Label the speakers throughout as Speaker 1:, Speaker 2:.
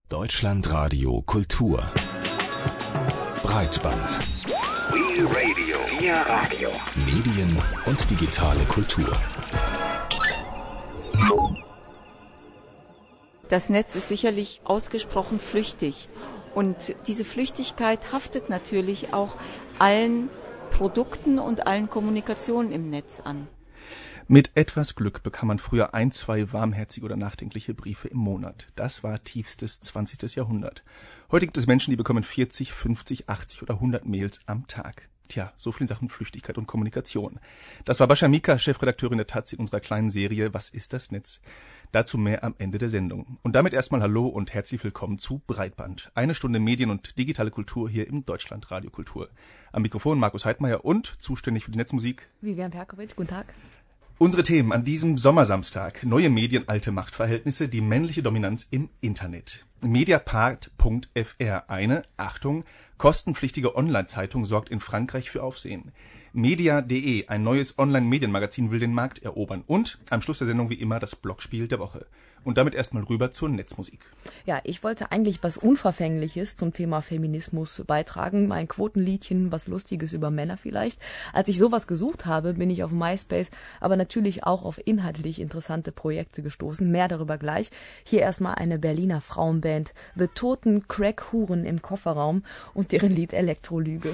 Speaker 1: Deutschlandradio Kultur Breitband
Speaker 2: We Radio.
Speaker 1: Medien und digitale Kultur.
Speaker 3: Das Netz ist sicherlich ausgesprochen flüchtig und diese Flüchtigkeit haftet natürlich auch allen Produkten und allen Kommunikationen im Netz an.
Speaker 4: Mit etwas Glück bekam man früher 1, 2 warmherzige oder nachdenkliche Briefe im Monat. Das war tiefstes 20. Jahrhundert. Heute gibt es Menschen, die bekommen 40, 50, 80 oder 100 Mails am Tag. Tja, so viel in Sachen Flüchtigkeit und Kommunikation. Das war Bascha Mika, Chefredakteurin der taz in unserer kleinen Serie Was ist das Netz? Dazu mehr am Ende der Sendung. Und damit erstmal Hallo und herzlich willkommen zu Breitband. Eine Stunde Medien und digitale Kultur hier im Deutschlandradio Kultur. Am Mikrofon Markus Heidmeier und zuständig für die Netzmusik
Speaker 5: Vivian Perkovic, guten Tag.
Speaker 4: Unsere Themen an diesem Sommersamstag. Neue Medien, alte Machtverhältnisse, die männliche Dominanz im Internet. Mediapart.fr, eine, Achtung, kostenpflichtige Online-Zeitung sorgt in Frankreich für Aufsehen. Media.de, ein neues Online-Medienmagazin will den Markt erobern. Und am Schluss der Sendung wie immer das Blogspiel der Woche. Und damit erstmal rüber zur Netzmusik.
Speaker 5: Ja, ich wollte eigentlich was Unverfängliches zum Thema Feminismus beitragen. Mein Quotenliedchen, was Lustiges über Männer vielleicht. Als ich sowas gesucht habe, bin ich auf MySpace, aber natürlich auch auf inhaltlich interessante Projekte gestoßen. Mehr darüber gleich. Hier erstmal eine Berliner Frauenband, The Toten Crack-Huren im Kofferraum und deren Lied Elektrolüge.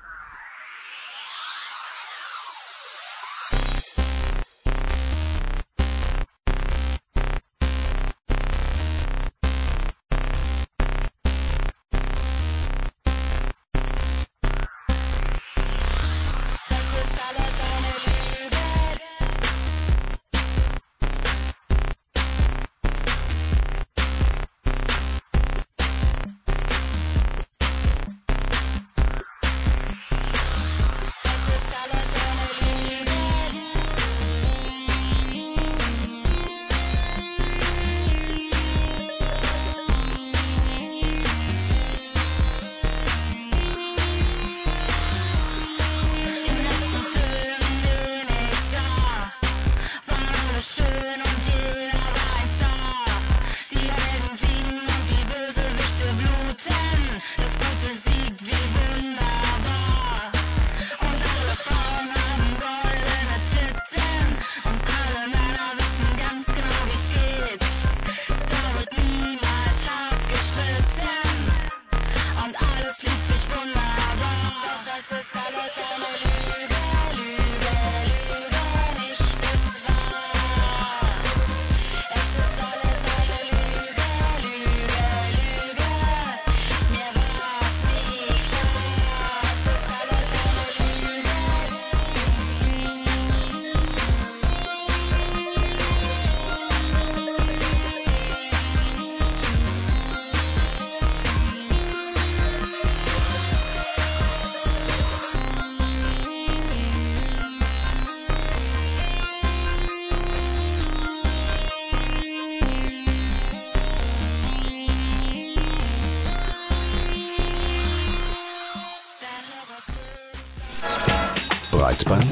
Speaker 1: Breitband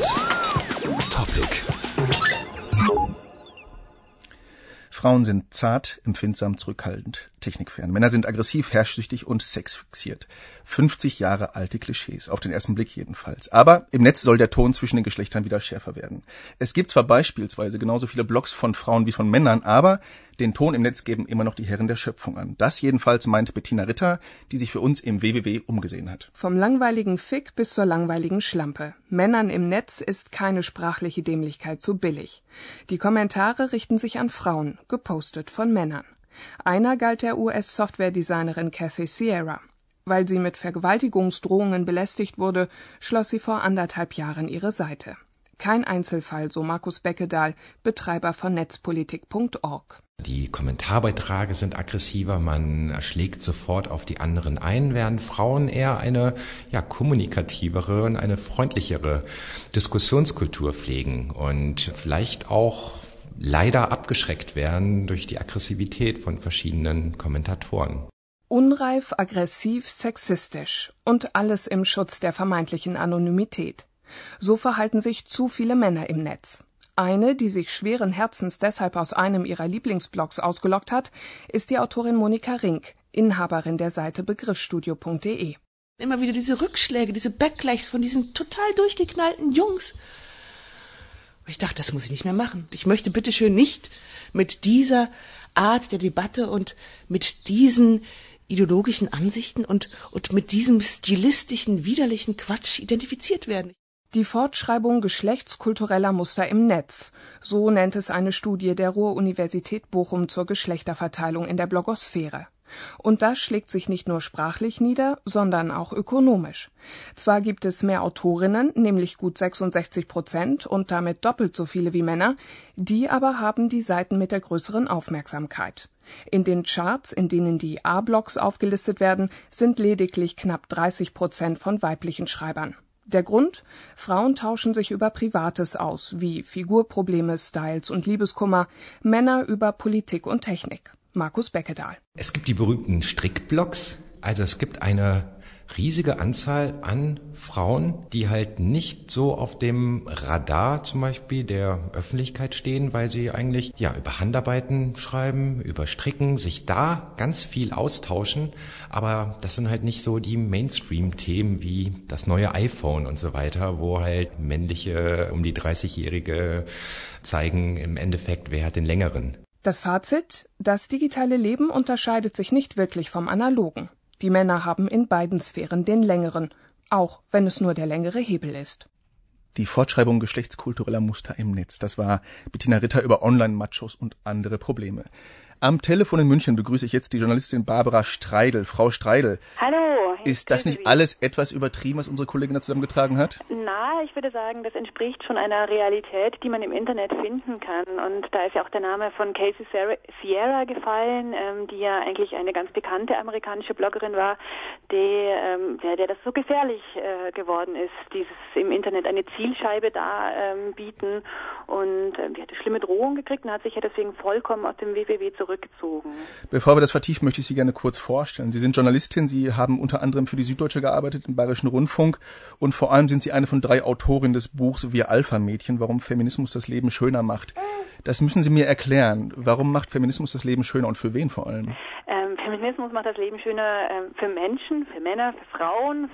Speaker 1: Topic.
Speaker 4: Frauen sind zart, empfindsam, zurückhaltend, technikfern. Männer sind aggressiv, herrschsüchtig und sexfixiert. 50 Jahre alte Klischees, auf den ersten Blick jedenfalls. Aber im Netz soll der Ton zwischen den Geschlechtern wieder schärfer werden. Es gibt zwar beispielsweise genauso viele Blogs von Frauen wie von Männern, aber den Ton im Netz geben immer noch die Herren der Schöpfung an. Das jedenfalls meint Bettina Ritter, die sich für uns im WWW umgesehen hat.
Speaker 6: Vom langweiligen Fick bis zur langweiligen Schlampe. Männern im Netz ist keine sprachliche Dämlichkeit zu billig. Die Kommentare richten sich an Frauen, gepostet von Männern. Einer galt der US-Software-Designerin Kathy Sierra. Weil sie mit Vergewaltigungsdrohungen belästigt wurde, schloss sie vor 1,5 Jahren ihre Seite. Kein Einzelfall, so Markus Beckedahl, Betreiber von netzpolitik.org.
Speaker 7: Die Kommentarbeiträge sind aggressiver, man schlägt sofort auf die anderen ein, während Frauen eher eine kommunikativere und eine freundlichere Diskussionskultur pflegen und vielleicht auch leider abgeschreckt werden durch die Aggressivität von verschiedenen Kommentatoren.
Speaker 6: Unreif, aggressiv, sexistisch und alles im Schutz der vermeintlichen Anonymität. So verhalten sich zu viele Männer im Netz. Eine, die sich schweren Herzens deshalb aus einem ihrer Lieblingsblogs ausgeloggt hat, ist die Autorin Monika Rink, Inhaberin der Seite begriffsstudio.de.
Speaker 2: Immer wieder diese Rückschläge, diese Backlash von diesen total durchgeknallten Jungs. Ich dachte, das muss ich nicht mehr machen. Ich möchte bitteschön nicht mit dieser Art der Debatte und mit diesen ideologischen Ansichten und mit diesem stilistischen, widerlichen Quatsch identifiziert werden.
Speaker 6: Die Fortschreibung geschlechtskultureller Muster im Netz, so nennt es eine Studie der Ruhr-Universität Bochum zur Geschlechterverteilung in der Blogosphäre. Und das schlägt sich nicht nur sprachlich nieder, sondern auch ökonomisch. Zwar gibt es mehr Autorinnen, nämlich gut 66% und damit doppelt so viele wie Männer, die aber haben die Seiten mit der größeren Aufmerksamkeit. In den Charts, in denen die A-Blogs aufgelistet werden, sind lediglich knapp 30% von weiblichen Schreibern. Der Grund? Frauen tauschen sich über Privates aus, wie Figurprobleme, Styles und Liebeskummer, Männer über Politik und Technik. Markus Beckedahl.
Speaker 7: Es gibt die berühmten Strickblogs. Also es gibt eine riesige Anzahl an Frauen, die halt nicht so auf dem Radar zum Beispiel der Öffentlichkeit stehen, weil sie eigentlich über Handarbeiten schreiben, über Stricken, sich da ganz viel austauschen. Aber das sind halt nicht so die Mainstream-Themen wie das neue iPhone und so weiter, wo halt männliche um die 30-Jährige zeigen im Endeffekt, wer hat den längeren.
Speaker 6: Das Fazit: Das digitale Leben unterscheidet sich nicht wirklich vom analogen. Die Männer haben in beiden Sphären den längeren, auch wenn es nur der längere Hebel ist.
Speaker 4: Die Fortschreibung geschlechtskultureller Muster im Netz. Das war Bettina Ritter über Online-Machos und andere Probleme. Am Telefon in München begrüße ich jetzt die Journalistin Barbara Streidel. Frau Streidel.
Speaker 8: Hallo.
Speaker 4: Ist das nicht alles etwas übertrieben, was unsere Kollegin da zusammengetragen hat?
Speaker 8: Na, ich würde sagen, das entspricht schon einer Realität, die man im Internet finden kann. Und da ist ja auch der Name von Casey Sierra gefallen, die ja eigentlich eine ganz bekannte amerikanische Bloggerin war, der das so gefährlich geworden ist, dieses im Internet eine Zielscheibe bieten. Und die hatte schlimme Drohungen gekriegt und hat sich ja deswegen vollkommen aus dem WWW zurückgezogen.
Speaker 4: Bevor wir das vertiefen, möchte ich Sie gerne kurz vorstellen. Sie sind Journalistin, Sie haben unter anderem für die Süddeutsche gearbeitet, im Bayerischen Rundfunk, und vor allem sind Sie eine von 3 Autorinnen des Buchs Wir Alpha-Mädchen, warum Feminismus das Leben schöner macht. Das müssen Sie mir erklären. Warum macht Feminismus das Leben schöner und für wen vor allem?
Speaker 8: Feminismus macht das Leben schöner für Menschen, für Männer, für Frauen,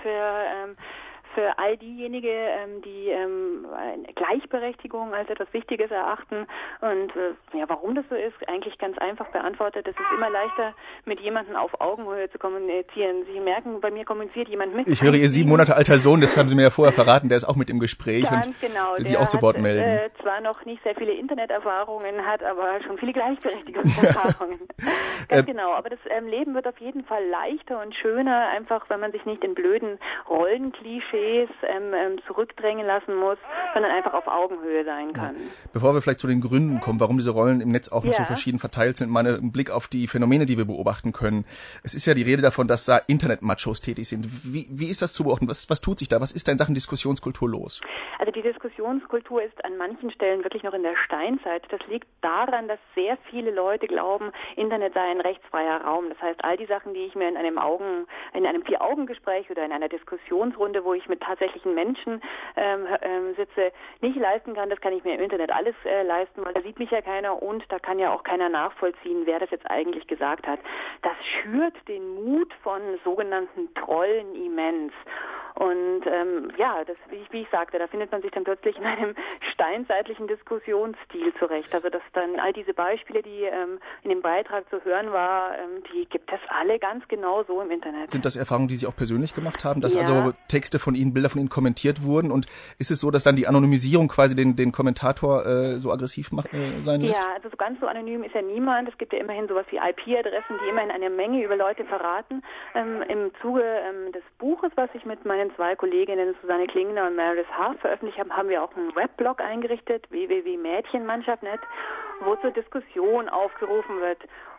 Speaker 8: für all diejenigen, die Gleichberechtigung als etwas Wichtiges erachten. Und warum das so ist, eigentlich ganz einfach beantwortet. Es ist immer leichter, mit jemandem auf Augenhöhe zu kommunizieren. Sie merken, bei mir kommuniziert jemand mit.
Speaker 4: Ich höre Ihr 7 Monate alter Sohn, das haben Sie mir ja vorher verraten, der ist auch mit im Gespräch
Speaker 8: ganz
Speaker 4: und
Speaker 8: genau,
Speaker 4: will sich auch zu Wort melden.
Speaker 8: Zwar noch nicht sehr viele Interneterfahrungen, hat aber schon viele Gleichberechtigungserfahrungen. Ganz genau, aber das Leben wird auf jeden Fall leichter und schöner, einfach wenn man sich nicht in blöden Rollenklischees zurückdrängen lassen muss, sondern einfach auf Augenhöhe sein kann.
Speaker 4: Bevor wir vielleicht zu den Gründen kommen, warum diese Rollen im Netz auch noch so verschieden verteilt sind, mal einen Blick auf die Phänomene, die wir beobachten können. Es ist ja die Rede davon, dass da Internet-Machos tätig sind. Wie ist das zu beobachten? Was tut sich da? Was ist da in Sachen Diskussionskultur los?
Speaker 8: Also die Diskussionskultur ist an manchen Stellen wirklich noch in der Steinzeit. Das liegt daran, dass sehr viele Leute glauben, Internet sei ein rechtsfreier Raum. Das heißt, all die Sachen, die ich mir in einem 4-Augen-Gespräch oder in einer Diskussionsrunde, wo ich mit tatsächlichen Menschen sitze, nicht leisten kann, das kann ich mir im Internet alles leisten, weil da sieht mich ja keiner und da kann ja auch keiner nachvollziehen, wer das jetzt eigentlich gesagt hat. Das schürt den Mut von sogenannten Trollen immens. Und wie ich sagte, da findet man sich dann plötzlich in einem steinzeitlichen Diskussionsstil zurecht. Also dass dann all diese Beispiele, die in dem Beitrag zu hören war, die gibt es alle ganz genau so im Internet.
Speaker 4: Sind das Erfahrungen, die Sie auch persönlich gemacht haben, dass also Texte von Ihnen, Bilder von Ihnen kommentiert wurden? Und ist es so, dass dann die Anonymisierung quasi den Kommentator so aggressiv sein lässt?
Speaker 8: Ja, also so ganz so anonym ist ja niemand. Es gibt ja immerhin sowas wie IP-Adressen, die immerhin eine Menge über Leute verraten. Im Zuge des Buches, was ich mit meinen 2 Kolleginnen Susanne Klingner und Meredith Haas veröffentlicht haben, haben wir auch einen Webblog eingerichtet, www.mädchenmannschaft.net, wo zur Diskussion aufgerufen wird.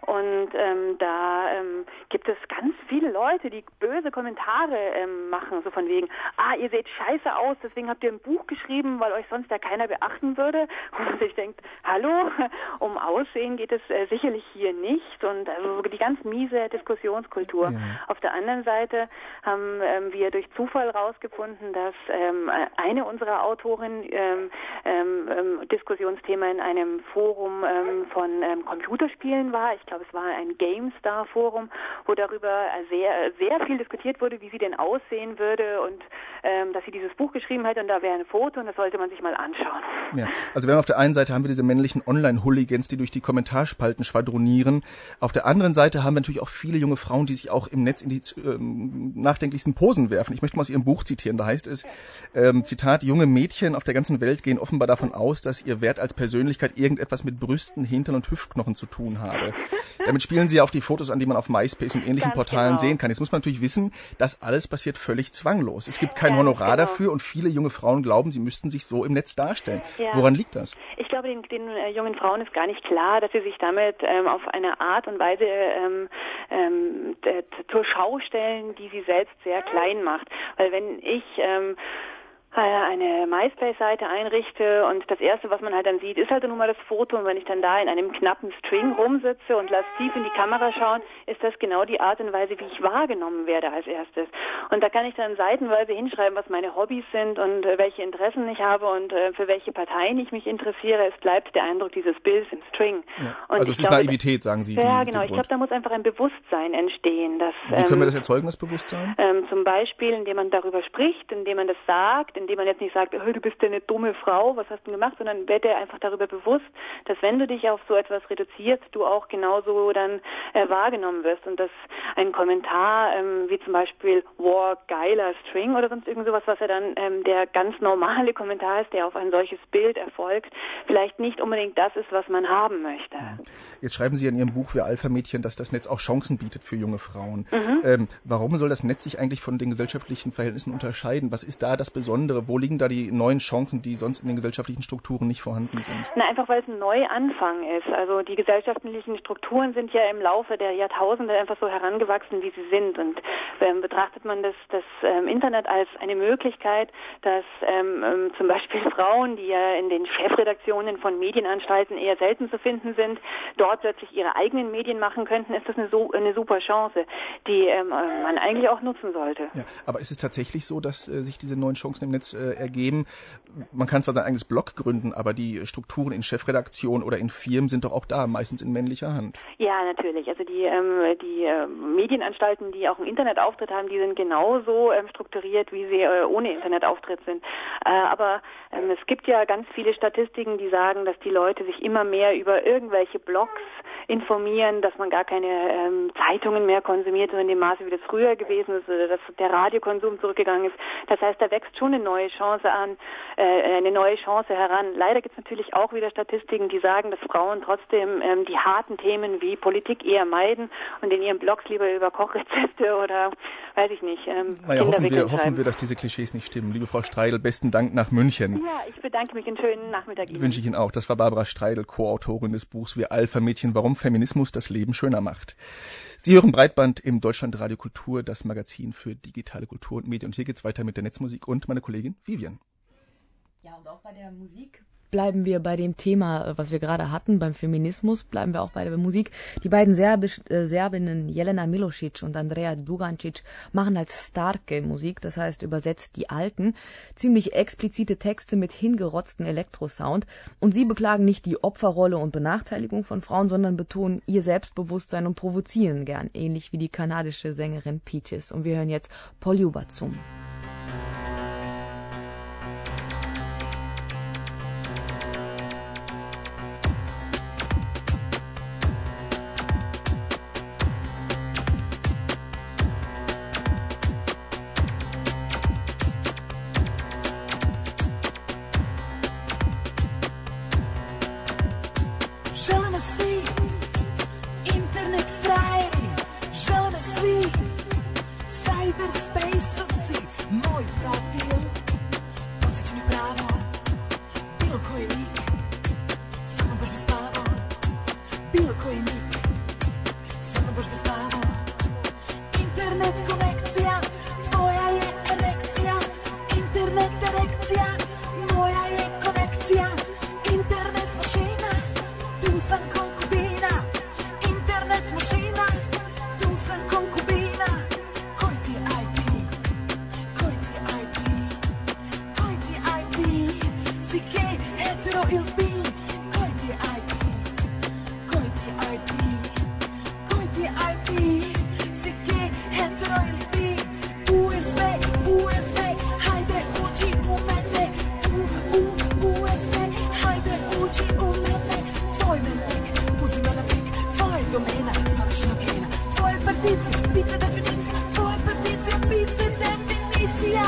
Speaker 8: Und da gibt es ganz viele Leute, die böse Kommentare machen, so von wegen, ihr seht scheiße aus, deswegen habt ihr ein Buch geschrieben, weil euch sonst ja keiner beachten würde. Und man sich denkt, hallo, um Aussehen geht es sicherlich hier nicht. Und also die ganz miese Diskussionskultur. Ja. Auf der anderen Seite haben wir durch Zufall rausgefunden, dass eine unserer Autorinnen Diskussionsthema in einem Forum von Computerspielen war. Ich glaube, es war ein GameStar-Forum, wo darüber sehr, sehr viel diskutiert wurde, wie sie denn aussehen würde und dass sie dieses Buch geschrieben hat und da wäre ein Foto und das sollte man sich mal anschauen.
Speaker 4: Ja, also wir haben auf der einen Seite haben wir diese männlichen Online-Hooligans, die durch die Kommentarspalten schwadronieren. Auf der anderen Seite haben wir natürlich auch viele junge Frauen, die sich auch im Netz in die nachdenklichsten Posen werfen. Ich möchte mal aus ihrem Buch zitieren. Da heißt es, Zitat, junge Mädchen auf der ganzen Welt gehen offenbar davon aus, dass ihr Wert als Persönlichkeit irgendetwas mit Brüsten, Hintern und Hüftknochen zu tun habe. Damit spielen sie auf die Fotos an, die man auf MySpace und ähnlichen Portalen sehen kann. Jetzt muss man natürlich wissen, das alles passiert völlig zwanglos. Es gibt kein Honorar dafür und viele junge Frauen glauben, sie müssten sich so im Netz darstellen. Ja. Woran liegt das?
Speaker 8: Ich glaube, den jungen Frauen ist gar nicht klar, dass sie sich damit auf eine Art und Weise zur Schau stellen, die sie selbst sehr klein macht. Weil wenn ich eine MySpace-Seite einrichte und das Erste, was man halt dann sieht, ist halt nun mal das Foto und wenn ich dann da in einem knappen String rumsitze und lasse tief in die Kamera schauen, ist das genau die Art und Weise, wie ich wahrgenommen werde als erstes. Und da kann ich dann seitenweise hinschreiben, was meine Hobbys sind und welche Interessen ich habe und für welche Parteien ich mich interessiere. Es bleibt der Eindruck dieses Bilds im String.
Speaker 4: Ja. Und also es ist Naivität, sagen Sie.
Speaker 8: Ja, genau. Ich glaube, da muss einfach ein Bewusstsein entstehen. Dass,
Speaker 4: wie können wir das erzeugen, das Bewusstsein?
Speaker 8: Zum Beispiel, indem man darüber spricht, indem man das sagt, indem man jetzt nicht sagt, du bist ja eine dumme Frau, was hast du denn gemacht, sondern werde dir einfach darüber bewusst, dass wenn du dich auf so etwas reduzierst, du auch genauso dann wahrgenommen wirst und dass ein Kommentar wie zum Beispiel geiler String oder sonst irgend sowas, was ja dann der ganz normale Kommentar ist, der auf ein solches Bild erfolgt, vielleicht nicht unbedingt das ist, was man haben möchte.
Speaker 4: Jetzt schreiben Sie in Ihrem Buch Wir Alpha-Mädchen, dass das Netz auch Chancen bietet für junge Frauen. Warum soll das Netz sich eigentlich von den gesellschaftlichen Verhältnissen unterscheiden? Was ist da das Besondere? Wo liegen da die neuen Chancen, die sonst in den gesellschaftlichen Strukturen nicht vorhanden sind?
Speaker 8: Na, einfach weil es ein Neuanfang ist. Also die gesellschaftlichen Strukturen sind ja im Laufe der Jahrtausende einfach so herangewachsen, wie sie sind. Und betrachtet man das Internet als eine Möglichkeit, dass zum Beispiel Frauen, die ja in den Chefredaktionen von Medienanstalten eher selten zu finden sind, dort plötzlich ihre eigenen Medien machen könnten, ist das eine super Chance, die man eigentlich auch nutzen sollte.
Speaker 4: Ja, aber ist es tatsächlich so, dass sich diese neuen Chancen im Netz ergeben? Man kann zwar sein eigenes Blog gründen, aber die Strukturen in Chefredaktionen oder in Firmen sind doch auch da, meistens in männlicher Hand.
Speaker 8: Ja, natürlich. Also die Medienanstalten, die auch einen Internetauftritt haben, die sind genauso strukturiert, wie sie ohne Internetauftritt sind. Aber es gibt ja ganz viele Statistiken, die sagen, dass die Leute sich immer mehr über irgendwelche Blogs informieren, dass man gar keine Zeitungen mehr konsumiert, so in dem Maße, wie das früher gewesen ist, oder dass der Radiokonsum zurückgegangen ist. Das heißt, da wächst schon eine neue Chance heran. Leider gibt es natürlich auch wieder Statistiken, die sagen, dass Frauen trotzdem die harten Themen wie Politik eher meiden und in ihren Blogs lieber über Kochrezepte oder, weiß ich nicht,
Speaker 4: hoffen wir, dass diese Klischees nicht stimmen. Liebe Frau Streidel, besten Dank nach München.
Speaker 8: Ja, ich bedanke mich. Einen schönen Nachmittag Ihnen.
Speaker 4: Wünsche ich Ihnen auch. Das war Barbara Streidel, Co-Autorin des Buchs Wir Alpha-Mädchen, warum Feminismus das Leben schöner macht. Sie hören Breitband im Deutschlandradio Kultur, das Magazin für digitale Kultur und Medien. Und hier geht's weiter mit der Netzmusik und meine Kollegin Vivian.
Speaker 5: Ja, und auch bei der Musik bleiben wir bei dem Thema, was wir gerade hatten, beim Feminismus, bleiben wir auch bei der Musik. Die beiden Serbinnen Jelena Milošić und Andrea Dugancic machen als starke Musik, das heißt übersetzt die Alten, ziemlich explizite Texte mit hingerotzten Elektrosound. Und sie beklagen nicht die Opferrolle und Benachteiligung von Frauen, sondern betonen ihr Selbstbewusstsein und provozieren gern, ähnlich wie die kanadische Sängerin Peaches. Und wir hören jetzt Poljubacum.
Speaker 9: Želimo svi internet frajeri, želimo svi cyberspace-ovci, Internet konekcija, tvoja je erekcija. Internet erekcija, moja je konekcija. Internet mašina, tu sam konkubina. Internet mašina, tu sam konkubina. Koji ti je IP? Koji ti je IP? Koji ti je IP? Si gay, hetero ili bi? Koji ti je IP? Koji ti je IP? Koji ti je IP? Si gay, hetero ili bi? USB, USB, hajde uđi u mene. USB, hajde uđi u mene. Tvoj menik, uzima na pik. Tvoja je domena, savršena gena. Tvoje particije, pice definicija. Tvoje particije, pice definicija.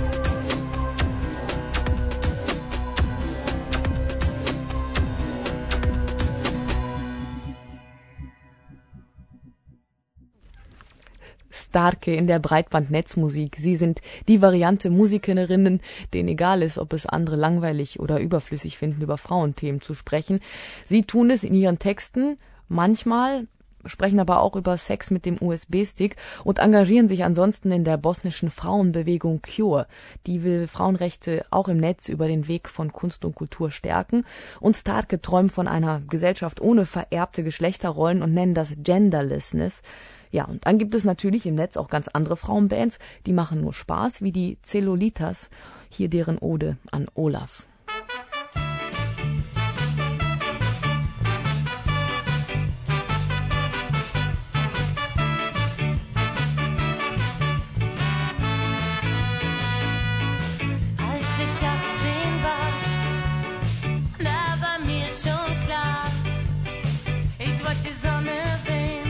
Speaker 5: Starke in der Breitbandnetzmusik. Sie sind die Variante Musikerinnen, denen egal ist, ob es andere langweilig oder überflüssig finden, über Frauenthemen zu sprechen. Sie tun es in ihren Texten manchmal, sprechen aber auch über Sex mit dem USB-Stick und engagieren sich ansonsten in der bosnischen Frauenbewegung Cure. Die will Frauenrechte auch im Netz über den Weg von Kunst und Kultur stärken. Und Starke träumen von einer Gesellschaft ohne vererbte Geschlechterrollen und nennen das Genderlessness. Ja, und dann gibt es natürlich im Netz auch ganz andere Frauenbands, die machen nur Spaß, wie die Cellulitas, hier deren Ode an Olaf.
Speaker 10: Als ich 18 war, da war mir schon klar, ich wollte die Sonne sehen.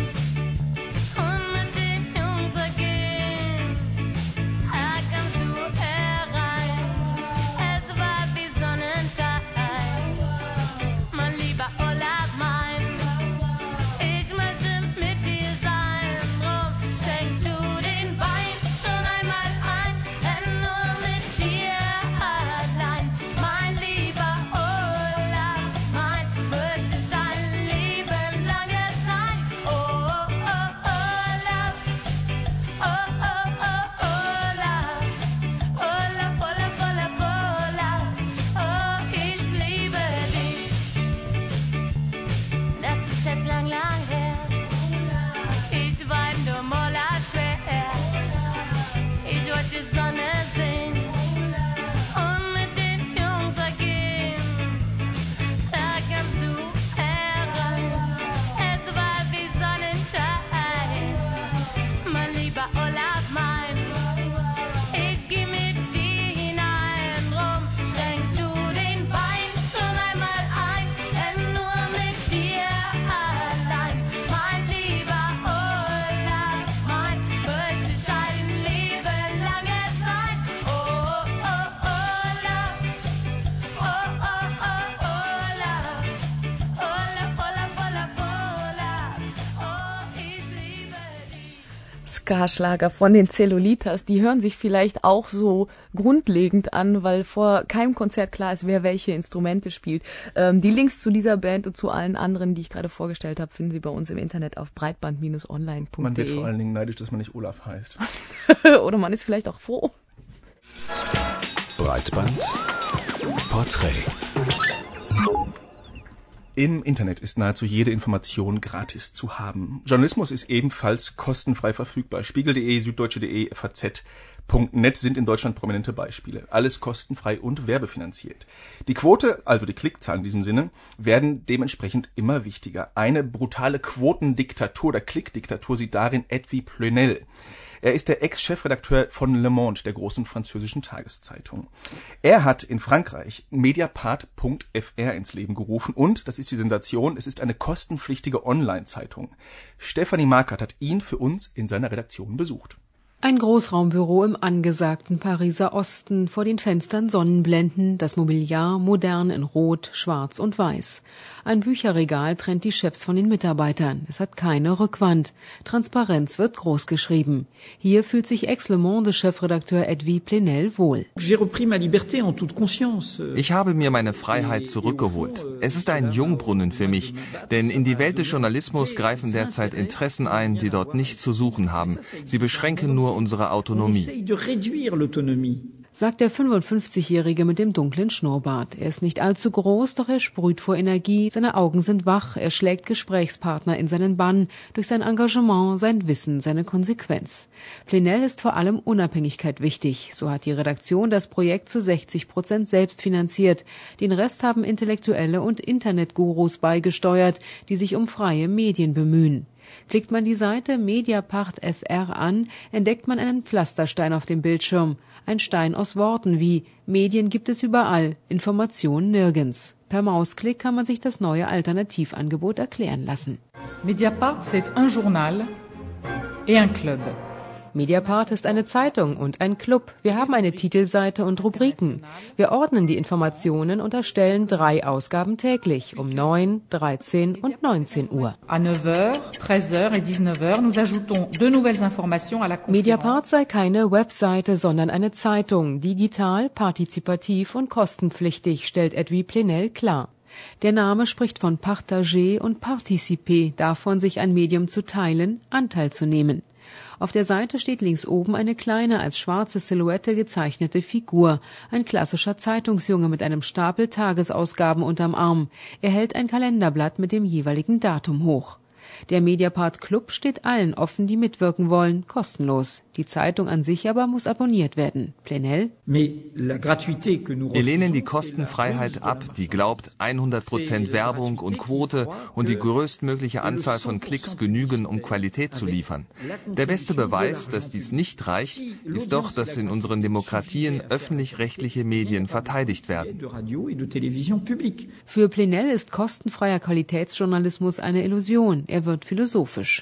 Speaker 5: Ska-Schlager von den Cellulitas, die hören sich vielleicht auch so grundlegend an, weil vor keinem Konzert klar ist, wer welche Instrumente spielt. Die Links zu dieser Band und zu allen anderen, die ich gerade vorgestellt habe, finden Sie bei uns im Internet auf breitband-online.de.
Speaker 4: Man wird vor allen Dingen neidisch, dass man nicht Olaf heißt.
Speaker 5: Oder man ist vielleicht auch froh.
Speaker 1: Breitband Porträt.
Speaker 4: Im Internet ist nahezu jede Information gratis zu haben. Journalismus ist ebenfalls kostenfrei verfügbar. Spiegel.de, Süddeutsche.de, FAZ.net sind in Deutschland prominente Beispiele. Alles kostenfrei und werbefinanziert. Die Quote, also die Klickzahlen in diesem Sinne, werden dementsprechend immer wichtiger. Eine brutale Quotendiktatur oder Klickdiktatur sieht darin Edwy Plenel. Er ist der Ex-Chefredakteur von Le Monde, der großen französischen Tageszeitung. Er hat in Frankreich Mediapart.fr ins Leben gerufen und, das ist die Sensation, es ist eine kostenpflichtige Online-Zeitung. Stefanie Markert hat ihn für uns in seiner Redaktion besucht.
Speaker 11: Ein Großraumbüro im angesagten Pariser Osten, vor den Fenstern Sonnenblenden, das Mobiliar modern in Rot, Schwarz und Weiß. Ein Bücherregal trennt die Chefs von den Mitarbeitern. Es hat keine Rückwand. Transparenz wird großgeschrieben. Hier fühlt sich Ex-Le Monde-Chefredakteur Edwy Plenel wohl.
Speaker 12: Ich habe mir meine Freiheit zurückgeholt. Es ist ein Jungbrunnen für mich, denn in die Welt des Journalismus greifen derzeit Interessen ein, die dort nichts zu suchen haben. Sie beschränken nur unsere Autonomie.
Speaker 11: Sagt der 55-Jährige mit dem dunklen Schnurrbart. Er ist nicht allzu groß, doch er sprüht vor Energie, seine Augen sind wach, er schlägt Gesprächspartner in seinen Bann, durch sein Engagement, sein Wissen, seine Konsequenz. Plenel ist vor allem Unabhängigkeit wichtig. So hat die Redaktion das Projekt zu 60% selbst finanziert. Den Rest haben Intellektuelle und Internetgurus beigesteuert, die sich um freie Medien bemühen. Klickt man die Seite Mediapart FR an, entdeckt man einen Pflasterstein auf dem Bildschirm. Ein Stein aus Worten wie Medien gibt es überall, Information nirgends. Per Mausklick kann man sich das neue Alternativangebot erklären lassen.
Speaker 13: Mediapart, c'est un journal et un club.
Speaker 11: Mediapart ist eine Zeitung und ein Club. Wir haben eine Titelseite und Rubriken. Wir ordnen die Informationen und erstellen 3 Ausgaben täglich um 9, 13 und 19 Uhr.
Speaker 13: À 9h, 13h et 19h, nous ajoutons 2 nouvelles informations à la conférence.
Speaker 11: Mediapart sei keine Webseite, sondern eine Zeitung, digital, partizipativ und kostenpflichtig, stellt Edwy Plenel klar. Der Name spricht von partager und participer, davon sich ein Medium zu teilen, Anteil zu nehmen. Auf der Seite steht links oben eine kleine, als schwarze Silhouette gezeichnete Figur. Ein klassischer Zeitungsjunge mit einem Stapel Tagesausgaben unterm Arm. Er hält ein Kalenderblatt mit dem jeweiligen Datum hoch. Der Mediapart Club steht allen offen, die mitwirken wollen, kostenlos. Die Zeitung an sich aber muss abonniert werden. Plenel?
Speaker 12: Wir lehnen die Kostenfreiheit ab, die glaubt, 100% Werbung und Quote und die größtmögliche Anzahl von Klicks genügen, um Qualität zu liefern. Der beste Beweis, dass dies nicht reicht, ist doch, dass in unseren Demokratien öffentlich-rechtliche Medien verteidigt werden.
Speaker 11: Für Plenel ist kostenfreier Qualitätsjournalismus eine Illusion. Er wird philosophisch.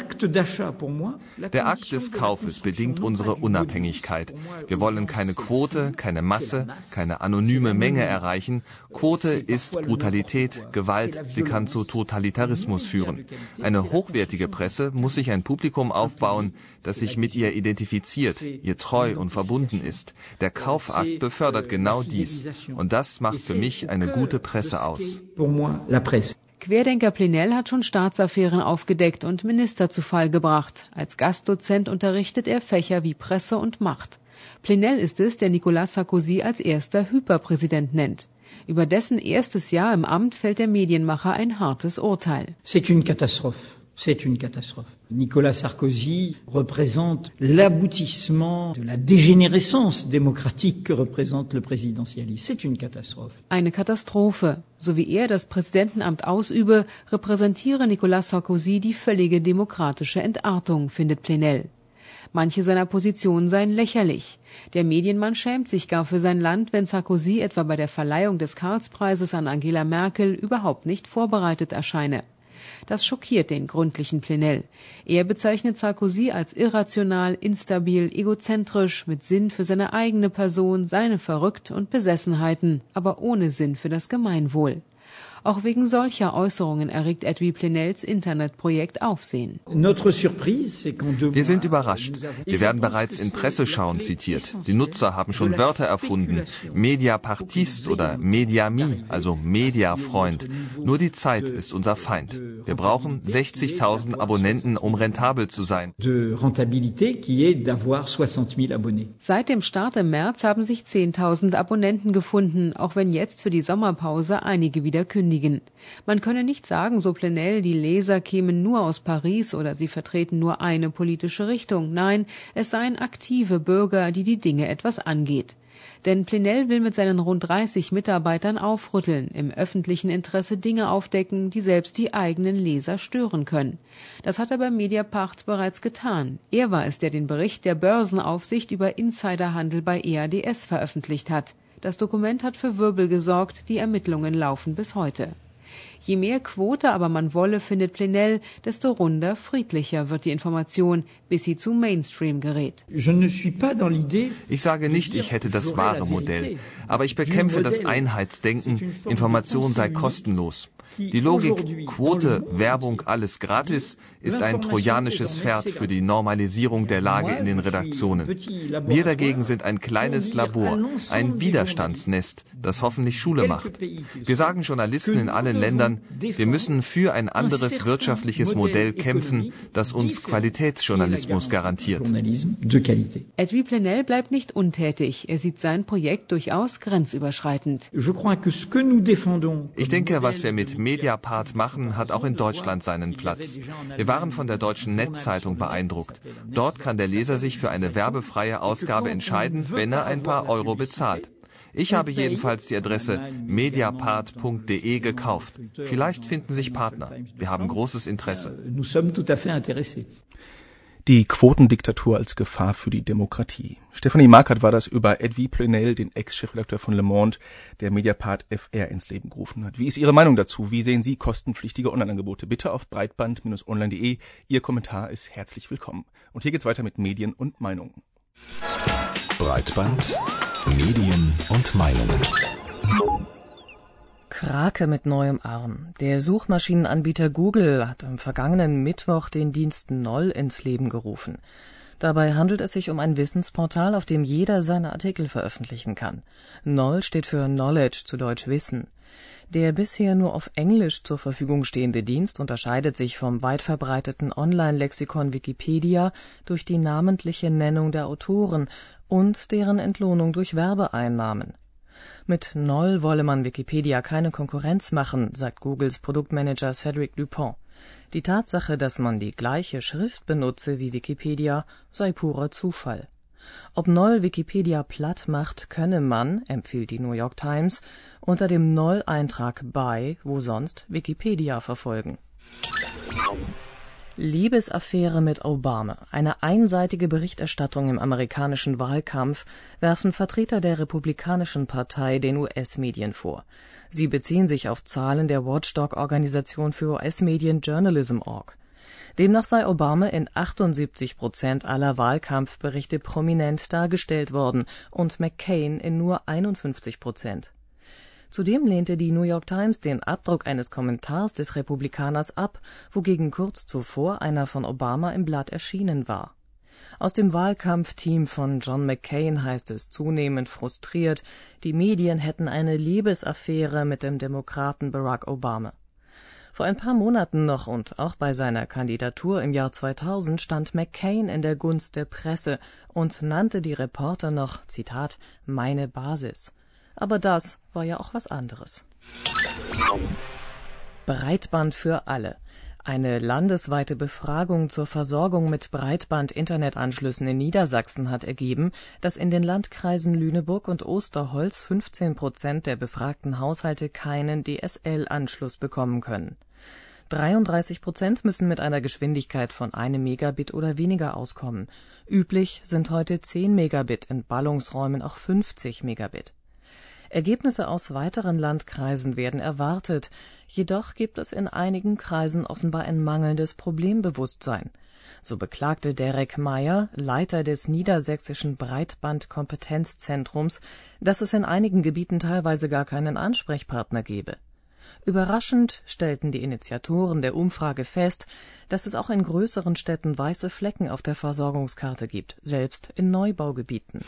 Speaker 12: Der Akt des Kaufes bedingt unsere Unabhängigkeit. Wir wollen keine Quote, keine Masse, keine anonyme Menge erreichen. Quote ist Brutalität, Gewalt, sie kann zu Totalitarismus führen. Eine hochwertige Presse muss sich ein Publikum aufbauen, das sich mit ihr identifiziert, ihr treu und verbunden ist. Der Kaufakt befördert genau dies. Und das macht für mich eine gute Presse aus.
Speaker 11: Querdenker Plenel hat schon Staatsaffären aufgedeckt und Minister zu Fall gebracht. Als Gastdozent unterrichtet er Fächer wie Presse und Macht. Plenel ist es, der Nicolas Sarkozy als erster Hyperpräsident nennt. Über dessen erstes Jahr im Amt fällt der Medienmacher ein hartes Urteil.
Speaker 14: C'est une catastrophe. C'est une catastrophe. Nicolas Sarkozy représente l'aboutissement de la dégénérescence démocratique que représente le présidentialisme. C'est une catastrophe.
Speaker 11: Eine Katastrophe. So wie er das Präsidentenamt ausübe, repräsentiere Nicolas Sarkozy die völlige demokratische Entartung, findet Plenel. Manche seiner Positionen seien lächerlich. Der Medienmann schämt sich gar für sein Land, wenn Sarkozy etwa bei der Verleihung des Karlspreises an Angela Merkel überhaupt nicht vorbereitet erscheine. Das schockiert den gründlichen Plenel. Er bezeichnet Sarkozy als irrational, instabil, egozentrisch, mit Sinn für seine eigene Person, seine Verrückt und Besessenheiten, aber ohne Sinn für das Gemeinwohl. Auch wegen solcher Äußerungen erregt Edwy Plenels Internetprojekt Aufsehen.
Speaker 12: Wir sind überrascht. Wir werden bereits in Presseschauen zitiert. Die Nutzer haben schon Wörter erfunden. Mediapartist oder Mediami, also Mediafreund. Nur die Zeit ist unser Feind. Wir brauchen 60.000 Abonnenten, um rentabel zu sein.
Speaker 11: Seit dem Start im März haben sich 10.000 Abonnenten gefunden, auch wenn jetzt für die Sommerpause einige wieder kündigen. Man könne nicht sagen, so Plenel, die Leser kämen nur aus Paris oder sie vertreten nur eine politische Richtung. Nein, es seien aktive Bürger, die Dinge etwas angeht. Denn Plenel will mit seinen rund 30 Mitarbeitern aufrütteln, im öffentlichen Interesse Dinge aufdecken, die selbst die eigenen Leser stören können. Das hat er bei Mediapart bereits getan. Er war es, der den Bericht der Börsenaufsicht über Insiderhandel bei EADS veröffentlicht hat. Das Dokument hat für Wirbel gesorgt, die Ermittlungen laufen bis heute. Je mehr Quote aber man wolle, findet Plenel, desto runder, friedlicher wird die Information, bis sie zu Mainstream gerät.
Speaker 12: Ich sage nicht, ich hätte das wahre Modell, aber ich bekämpfe das Einheitsdenken, Information sei kostenlos. Die Logik Quote, Werbung, alles gratis ist ein trojanisches Pferd für die Normalisierung der Lage in den Redaktionen. Wir dagegen sind ein kleines Labor, ein Widerstandsnest, das hoffentlich Schule macht. Wir sagen Journalisten in allen Ländern, wir müssen für ein anderes wirtschaftliches Modell kämpfen, das uns Qualitätsjournalismus garantiert.
Speaker 11: Edwy Plenel bleibt nicht untätig. Er sieht sein Projekt durchaus grenzüberschreitend.
Speaker 12: Ich denke, was wir mit Mediapart machen, hat auch in Deutschland seinen Platz. Wir waren von der Deutschen Netzzeitung beeindruckt. Dort kann der Leser sich für eine werbefreie Ausgabe entscheiden, wenn er ein paar Euro bezahlt. Ich habe jedenfalls die Adresse mediapart.de gekauft. Vielleicht finden sich Partner. Wir haben großes Interesse.
Speaker 4: Die Quotendiktatur als Gefahr für die Demokratie. Stefanie Markert war das über Edwy Plenel, den Ex-Chefredakteur von Le Monde, der Mediapart FR ins Leben gerufen hat. Wie ist Ihre Meinung dazu? Wie sehen Sie kostenpflichtige Online-Angebote? Bitte auf breitband-online.de. Ihr Kommentar ist herzlich willkommen. Und hier geht's weiter mit Medien und Meinungen.
Speaker 1: Breitband, Medien und Meinungen.
Speaker 5: Krake mit neuem Arm. Der Suchmaschinenanbieter Google hat am vergangenen Mittwoch den Dienst Noll ins Leben gerufen. Dabei handelt es sich um ein Wissensportal, auf dem jeder seine Artikel veröffentlichen kann. Noll steht für Knowledge, zu Deutsch Wissen. Der bisher nur auf Englisch zur Verfügung stehende Dienst unterscheidet sich vom weit verbreiteten Online-Lexikon Wikipedia durch die namentliche Nennung der Autoren und deren Entlohnung durch Werbeeinnahmen. Mit Noll wolle man Wikipedia keine Konkurrenz machen, sagt Googles Produktmanager Cedric Dupont. Die Tatsache, dass man die gleiche Schrift benutze wie Wikipedia, sei purer Zufall. Ob Noll Wikipedia platt macht, könne man, empfiehlt die New York Times, unter dem Noll-Eintrag bei wo sonst Wikipedia verfolgen. Liebesaffäre mit Obama, eine einseitige Berichterstattung im amerikanischen Wahlkampf, werfen Vertreter der Republikanischen Partei den US-Medien vor. Sie beziehen sich auf Zahlen der Watchdog-Organisation für US-Medien Journalism.org. Demnach sei Obama in 78% aller Wahlkampfberichte prominent dargestellt worden und McCain in nur 51%. Zudem lehnte die New York Times den Abdruck eines Kommentars des Republikaners ab, wogegen kurz zuvor einer von Obama im Blatt erschienen war. Aus dem Wahlkampfteam von John McCain heißt es zunehmend frustriert, die Medien hätten eine Liebesaffäre mit dem Demokraten Barack Obama. Vor ein paar Monaten noch und auch bei seiner Kandidatur im Jahr 2000 stand McCain in der Gunst der Presse und nannte die Reporter noch, Zitat, meine Basis. Aber das war ja auch was anderes. Breitband für alle. Eine landesweite Befragung zur Versorgung mit Breitband-Internetanschlüssen in Niedersachsen hat ergeben, dass in den Landkreisen Lüneburg und Osterholz 15% der befragten Haushalte keinen DSL-Anschluss bekommen können. 33% müssen mit einer Geschwindigkeit von 1 Megabit oder weniger auskommen. Üblich sind heute 10 Megabit, in Ballungsräumen auch 50 Megabit. Ergebnisse aus weiteren Landkreisen werden erwartet, jedoch gibt es in einigen Kreisen offenbar ein mangelndes Problembewusstsein. So beklagte Derek Meyer, Leiter des Niedersächsischen Breitbandkompetenzzentrums, dass es in einigen Gebieten teilweise gar keinen Ansprechpartner gebe. Überraschend stellten die Initiatoren der Umfrage fest, dass es auch in größeren Städten weiße Flecken auf der Versorgungskarte gibt, selbst in Neubaugebieten.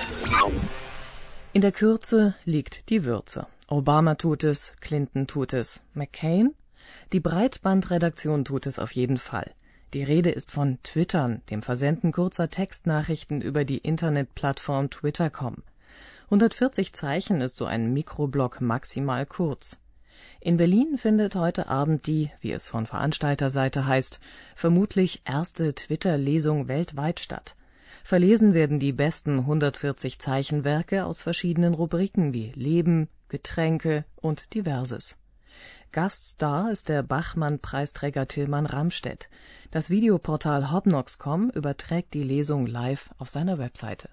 Speaker 5: In der Kürze liegt die Würze. Obama tut es, Clinton tut es, McCain? Die Breitbandredaktion tut es auf jeden Fall. Die Rede ist von Twittern, dem Versenden kurzer Textnachrichten über die Internetplattform Twitter.com. 140 Zeichen ist so ein Mikroblog maximal kurz. In Berlin findet heute Abend die, wie es von Veranstalterseite heißt, vermutlich erste Twitter-Lesung weltweit statt. Verlesen werden die besten 140 Zeichenwerke aus verschiedenen Rubriken wie Leben, Getränke und Diverses. Gaststar ist der Bachmann-Preisträger Tilman Ramstedt. Das Videoportal Hobnox.com überträgt die Lesung live auf seiner Webseite.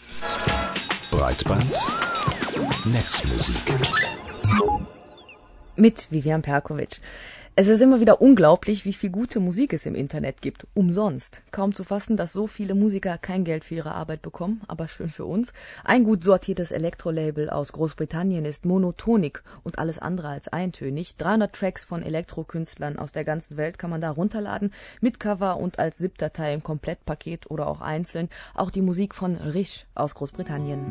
Speaker 1: Breitband Netzmusik.
Speaker 5: Mit Vivian Perkovic. Es ist immer wieder unglaublich, wie viel gute Musik es im Internet gibt. Umsonst. Kaum zu fassen, dass so viele Musiker kein Geld für ihre Arbeit bekommen, aber schön für uns. Ein gut sortiertes Elektrolabel aus Großbritannien ist Monotonic und alles andere als eintönig. 300 Tracks von Elektrokünstlern aus der ganzen Welt kann man da runterladen, mit Cover und als ZIP-Datei im Komplettpaket oder auch einzeln. Auch die Musik von Rish aus Großbritannien.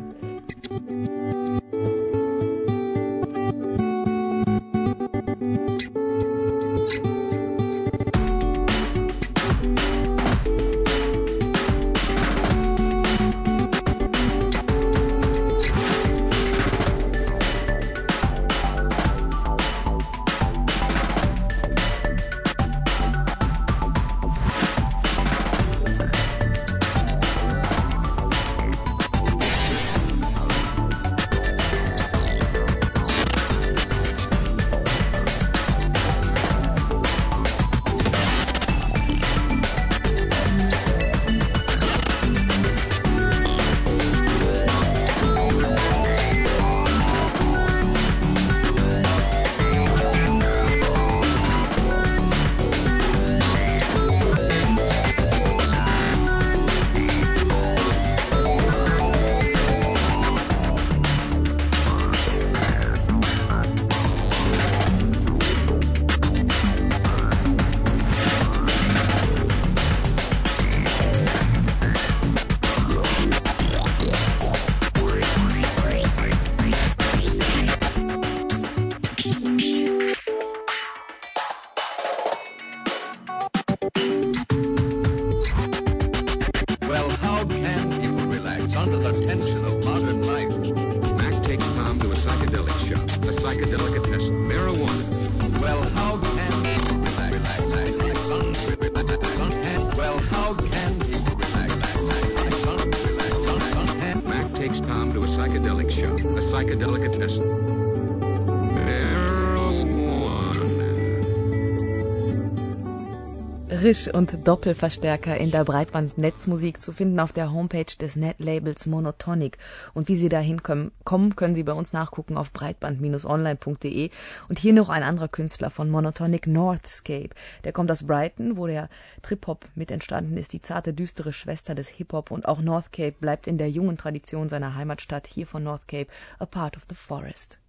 Speaker 5: Rish und Doppelverstärker in der Breitband-Netzmusik zu finden auf der Homepage des Netlabels Monotonic. Und wie Sie dahin kommen, können Sie bei uns nachgucken auf breitband-online.de. Und hier noch ein anderer Künstler von Monotonic, Northscape. Der kommt aus Brighton, wo der Trip-Hop mit entstanden ist, die zarte, düstere Schwester des Hip-Hop. Und auch Northscape bleibt in der jungen Tradition seiner Heimatstadt, hier von Northscape, A Part of the Forest.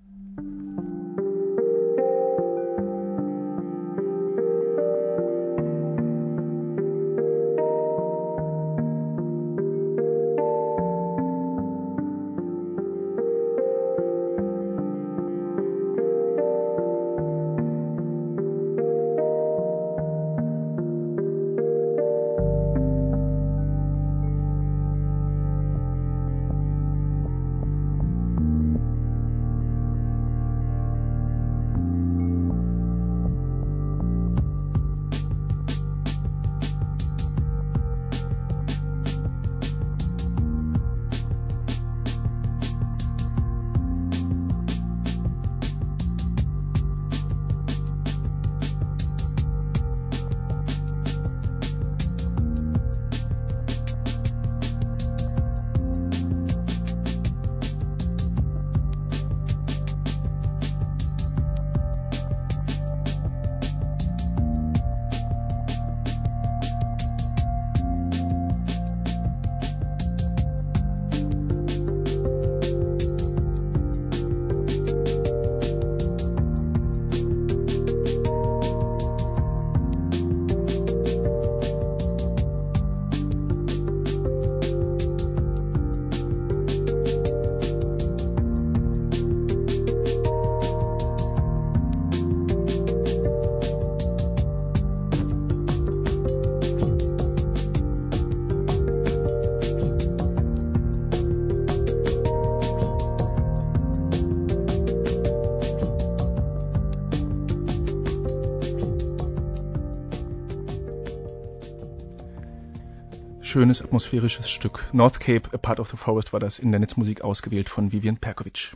Speaker 4: Schönes, atmosphärisches Stück. Northscape, A Part of the Forest war das in der Netzmusik ausgewählt von Vivian Perkovic.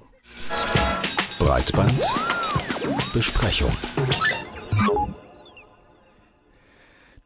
Speaker 1: Breitband Besprechung.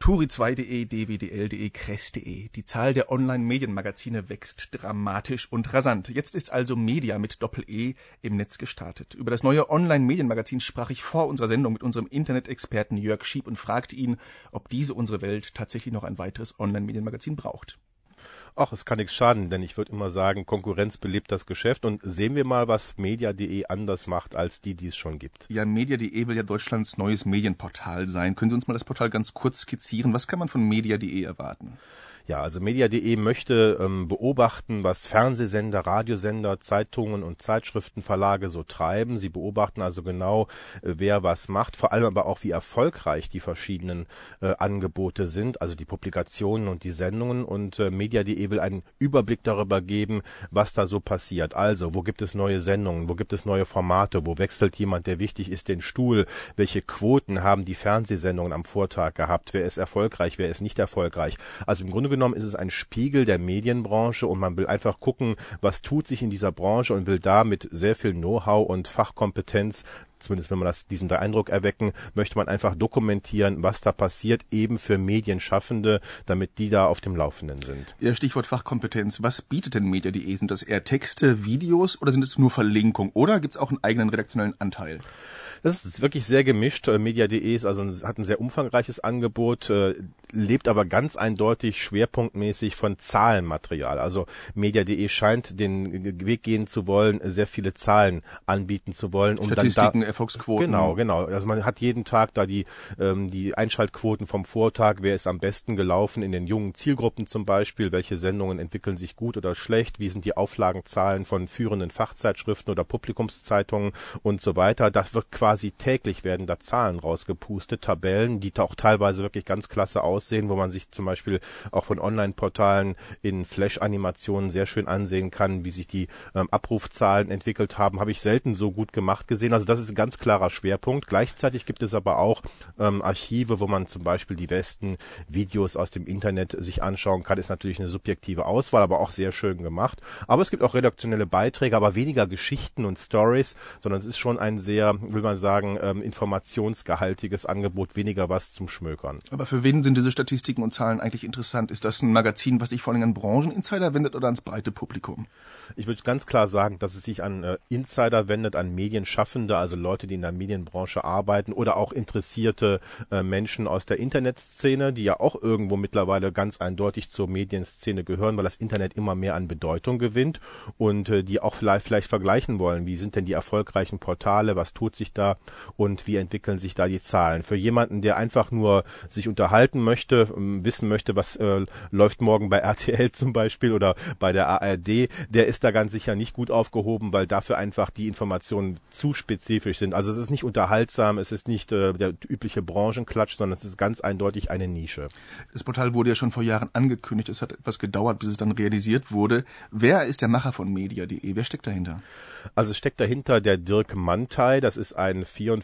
Speaker 4: Turi2.de, dwdl.de, kress.de. Die Zahl der Online-Medienmagazine wächst dramatisch und rasant. Jetzt ist also Media mit Doppel-E im Netz gestartet. Über das neue Online-Medienmagazin sprach ich vor unserer Sendung mit unserem Internet-Experten Jörg Schieb und fragte ihn, ob diese unsere Welt tatsächlich noch ein weiteres Online-Medienmagazin braucht.
Speaker 15: Ach, es kann nichts schaden, denn ich würde immer sagen, Konkurrenz belebt das Geschäft und sehen wir mal, was media.de anders macht als die es schon gibt.
Speaker 4: Ja, media.de will ja Deutschlands neues Medienportal sein. Können Sie uns mal das Portal ganz kurz skizzieren? Was kann man von media.de erwarten?
Speaker 15: Ja, also media.de möchte beobachten, was Fernsehsender, Radiosender, Zeitungen und Zeitschriftenverlage so treiben. Sie beobachten also genau, wer was macht, vor allem aber auch, wie erfolgreich die verschiedenen Angebote sind, also die Publikationen und die Sendungen. Und media.de will einen Überblick darüber geben, was da so passiert. Also, wo gibt es neue Sendungen, wo gibt es neue Formate, wo wechselt jemand, der wichtig ist, den Stuhl, welche Quoten haben die Fernsehsendungen am Vortag gehabt, wer ist erfolgreich, wer ist nicht erfolgreich. Also im Grunde genommen ist es ein Spiegel der Medienbranche und man will einfach gucken, was tut sich in dieser Branche und will da mit sehr viel Know-how und Fachkompetenz, zumindest wenn man diesen Eindruck erwecken, möchte man einfach dokumentieren, was da passiert, eben für Medienschaffende, damit die da auf dem Laufenden sind.
Speaker 4: Ja, Stichwort Fachkompetenz. Was bietet denn media.de? Sind das eher Texte, Videos oder sind es nur Verlinkung? Oder gibt es auch einen eigenen redaktionellen Anteil?
Speaker 15: Das ist wirklich sehr gemischt. Media.de hat ein sehr umfangreiches Angebot, lebt aber ganz eindeutig schwerpunktmäßig von Zahlenmaterial. Also Media.de scheint den Weg gehen zu wollen, sehr viele Zahlen anbieten zu wollen.
Speaker 4: Statistiken, Erfolgsquoten.
Speaker 15: Genau. Also man hat jeden Tag da die Einschaltquoten vom Vortag, wer ist am besten gelaufen in den jungen Zielgruppen zum Beispiel, welche Sendungen entwickeln sich gut oder schlecht, wie sind die Auflagenzahlen von führenden Fachzeitschriften oder Publikumszeitungen und so weiter. Das wird quasi täglich werden da Zahlen rausgepustet, Tabellen, die auch teilweise wirklich ganz klasse aussehen, wo man sich zum Beispiel auch von Online-Portalen in Flash-Animationen sehr schön ansehen kann, wie sich die Abrufzahlen entwickelt haben. Habe ich selten so gut gemacht gesehen. Also das ist ein ganz klarer Schwerpunkt. Gleichzeitig gibt es aber auch Archive, wo man zum Beispiel die besten Videos aus dem Internet sich anschauen kann. Ist natürlich eine subjektive Auswahl, aber auch sehr schön gemacht. Aber es gibt auch redaktionelle Beiträge, aber weniger Geschichten und Stories, sondern es ist schon ein sehr, will man sagen, informationsgehaltiges Angebot, weniger was zum Schmökern.
Speaker 4: Aber für wen sind diese Statistiken und Zahlen eigentlich interessant? Ist das ein Magazin, was sich vor allem an Brancheninsider wendet oder ans breite Publikum?
Speaker 15: Ich würde ganz klar sagen, dass es sich an Insider wendet, an Medienschaffende, also Leute, die in der Medienbranche arbeiten oder auch interessierte Menschen aus der Internetszene, die ja auch irgendwo mittlerweile ganz eindeutig zur Medienszene gehören, weil das Internet immer mehr an Bedeutung gewinnt und die auch vielleicht vergleichen wollen, wie sind denn die erfolgreichen Portale, was tut sich da und wie entwickeln sich da die Zahlen. Für jemanden, der einfach nur sich unterhalten möchte, wissen möchte, was läuft morgen bei RTL zum Beispiel oder bei der ARD, der ist da ganz sicher nicht gut aufgehoben, weil dafür einfach die Informationen zu spezifisch sind. Also es ist nicht unterhaltsam, es ist nicht der übliche Branchenklatsch, sondern es ist ganz eindeutig eine Nische.
Speaker 4: Das Portal wurde ja schon vor Jahren angekündigt, es hat etwas gedauert, bis es dann realisiert wurde. Wer ist der Macher von media.de? Wer steckt dahinter?
Speaker 15: Also es steckt dahinter der Dirk Mantei, das ist ein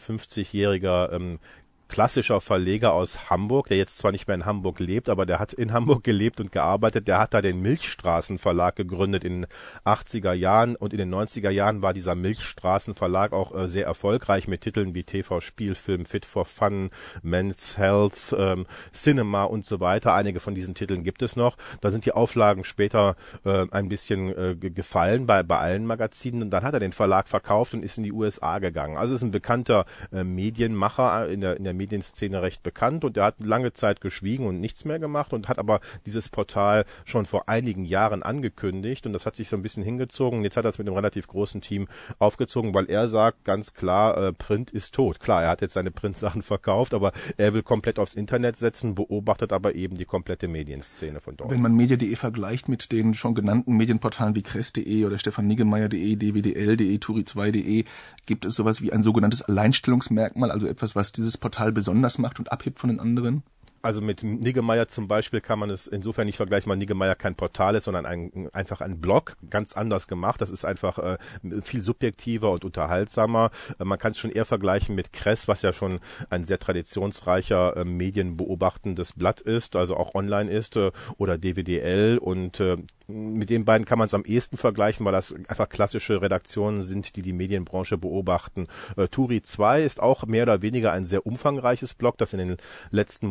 Speaker 15: 54-jähriger klassischer Verleger aus Hamburg, der jetzt zwar nicht mehr in Hamburg lebt, aber der hat in Hamburg gelebt und gearbeitet. Der hat da den Milchstraßenverlag gegründet in den 80er Jahren und in den 90er Jahren war dieser Milchstraßenverlag auch sehr erfolgreich mit Titeln wie TV Spielfilm, Fit for Fun, Men's Health, Cinema und so weiter. Einige von diesen Titeln gibt es noch. Da sind die Auflagen später ein bisschen gefallen bei allen Magazinen und dann hat er den Verlag verkauft und ist in die USA gegangen. Also ist ein bekannter Medienmacher in der Medienszene recht bekannt und er hat lange Zeit geschwiegen und nichts mehr gemacht und hat aber dieses Portal schon vor einigen Jahren angekündigt und das hat sich so ein bisschen hingezogen und jetzt hat er es mit einem relativ großen Team aufgezogen, weil er sagt ganz klar, Print ist tot. Klar, er hat jetzt seine Printsachen verkauft, aber er will komplett aufs Internet setzen, beobachtet aber eben die komplette Medienszene von dort.
Speaker 4: Wenn man media.de vergleicht mit den schon genannten Medienportalen wie kress.de oder stefaniegemeier.de, dwdl.de, turi2.de, gibt es sowas wie ein sogenanntes Alleinstellungsmerkmal, also etwas, was dieses Portal besonders macht und abhebt von den anderen?
Speaker 15: Also mit Niggemeier zum Beispiel kann man es insofern nicht vergleichen, weil Niggemeier kein Portal ist, sondern einfach ein Blog, ganz anders gemacht. Das ist einfach viel subjektiver und unterhaltsamer. Man kann es schon eher vergleichen mit Kress, was ja schon ein sehr traditionsreicher medienbeobachtendes Blatt ist, also auch online ist, oder dwdl und mit den beiden kann man es am ehesten vergleichen, weil das einfach klassische Redaktionen sind, die die Medienbranche beobachten. Turi2 ist auch mehr oder weniger ein sehr umfangreiches Blog, das in den letzten Monaten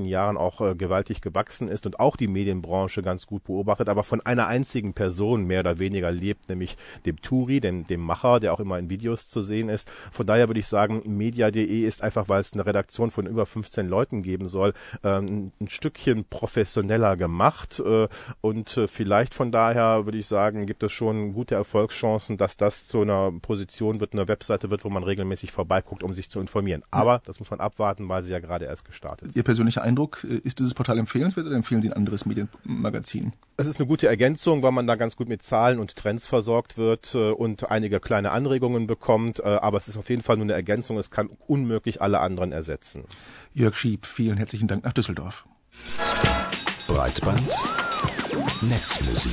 Speaker 15: Jahren auch gewaltig gewachsen ist und auch die Medienbranche ganz gut beobachtet, aber von einer einzigen Person mehr oder weniger lebt, nämlich dem Turi, dem Macher, der auch immer in Videos zu sehen ist. Von daher würde ich sagen, media.de ist einfach, weil es eine Redaktion von über 15 Leuten geben soll, ein Stückchen professioneller gemacht und vielleicht von daher würde ich sagen, gibt es schon gute Erfolgschancen, dass das zu einer Position wird, eine Webseite wird, wo man regelmäßig vorbeiguckt, um sich zu informieren. Aber das muss man abwarten, weil sie ja gerade erst gestartet sind.
Speaker 4: Ihr persönlicher Eindruck, ist dieses Portal empfehlenswert oder empfehlen Sie ein anderes Medienmagazin?
Speaker 15: Es ist eine gute Ergänzung, weil man da ganz gut mit Zahlen und Trends versorgt wird und einige kleine Anregungen bekommt, aber es ist auf jeden Fall nur eine Ergänzung, es kann unmöglich alle anderen ersetzen.
Speaker 4: Jörg Schieb, vielen herzlichen Dank nach Düsseldorf.
Speaker 1: Breitband Netzmusik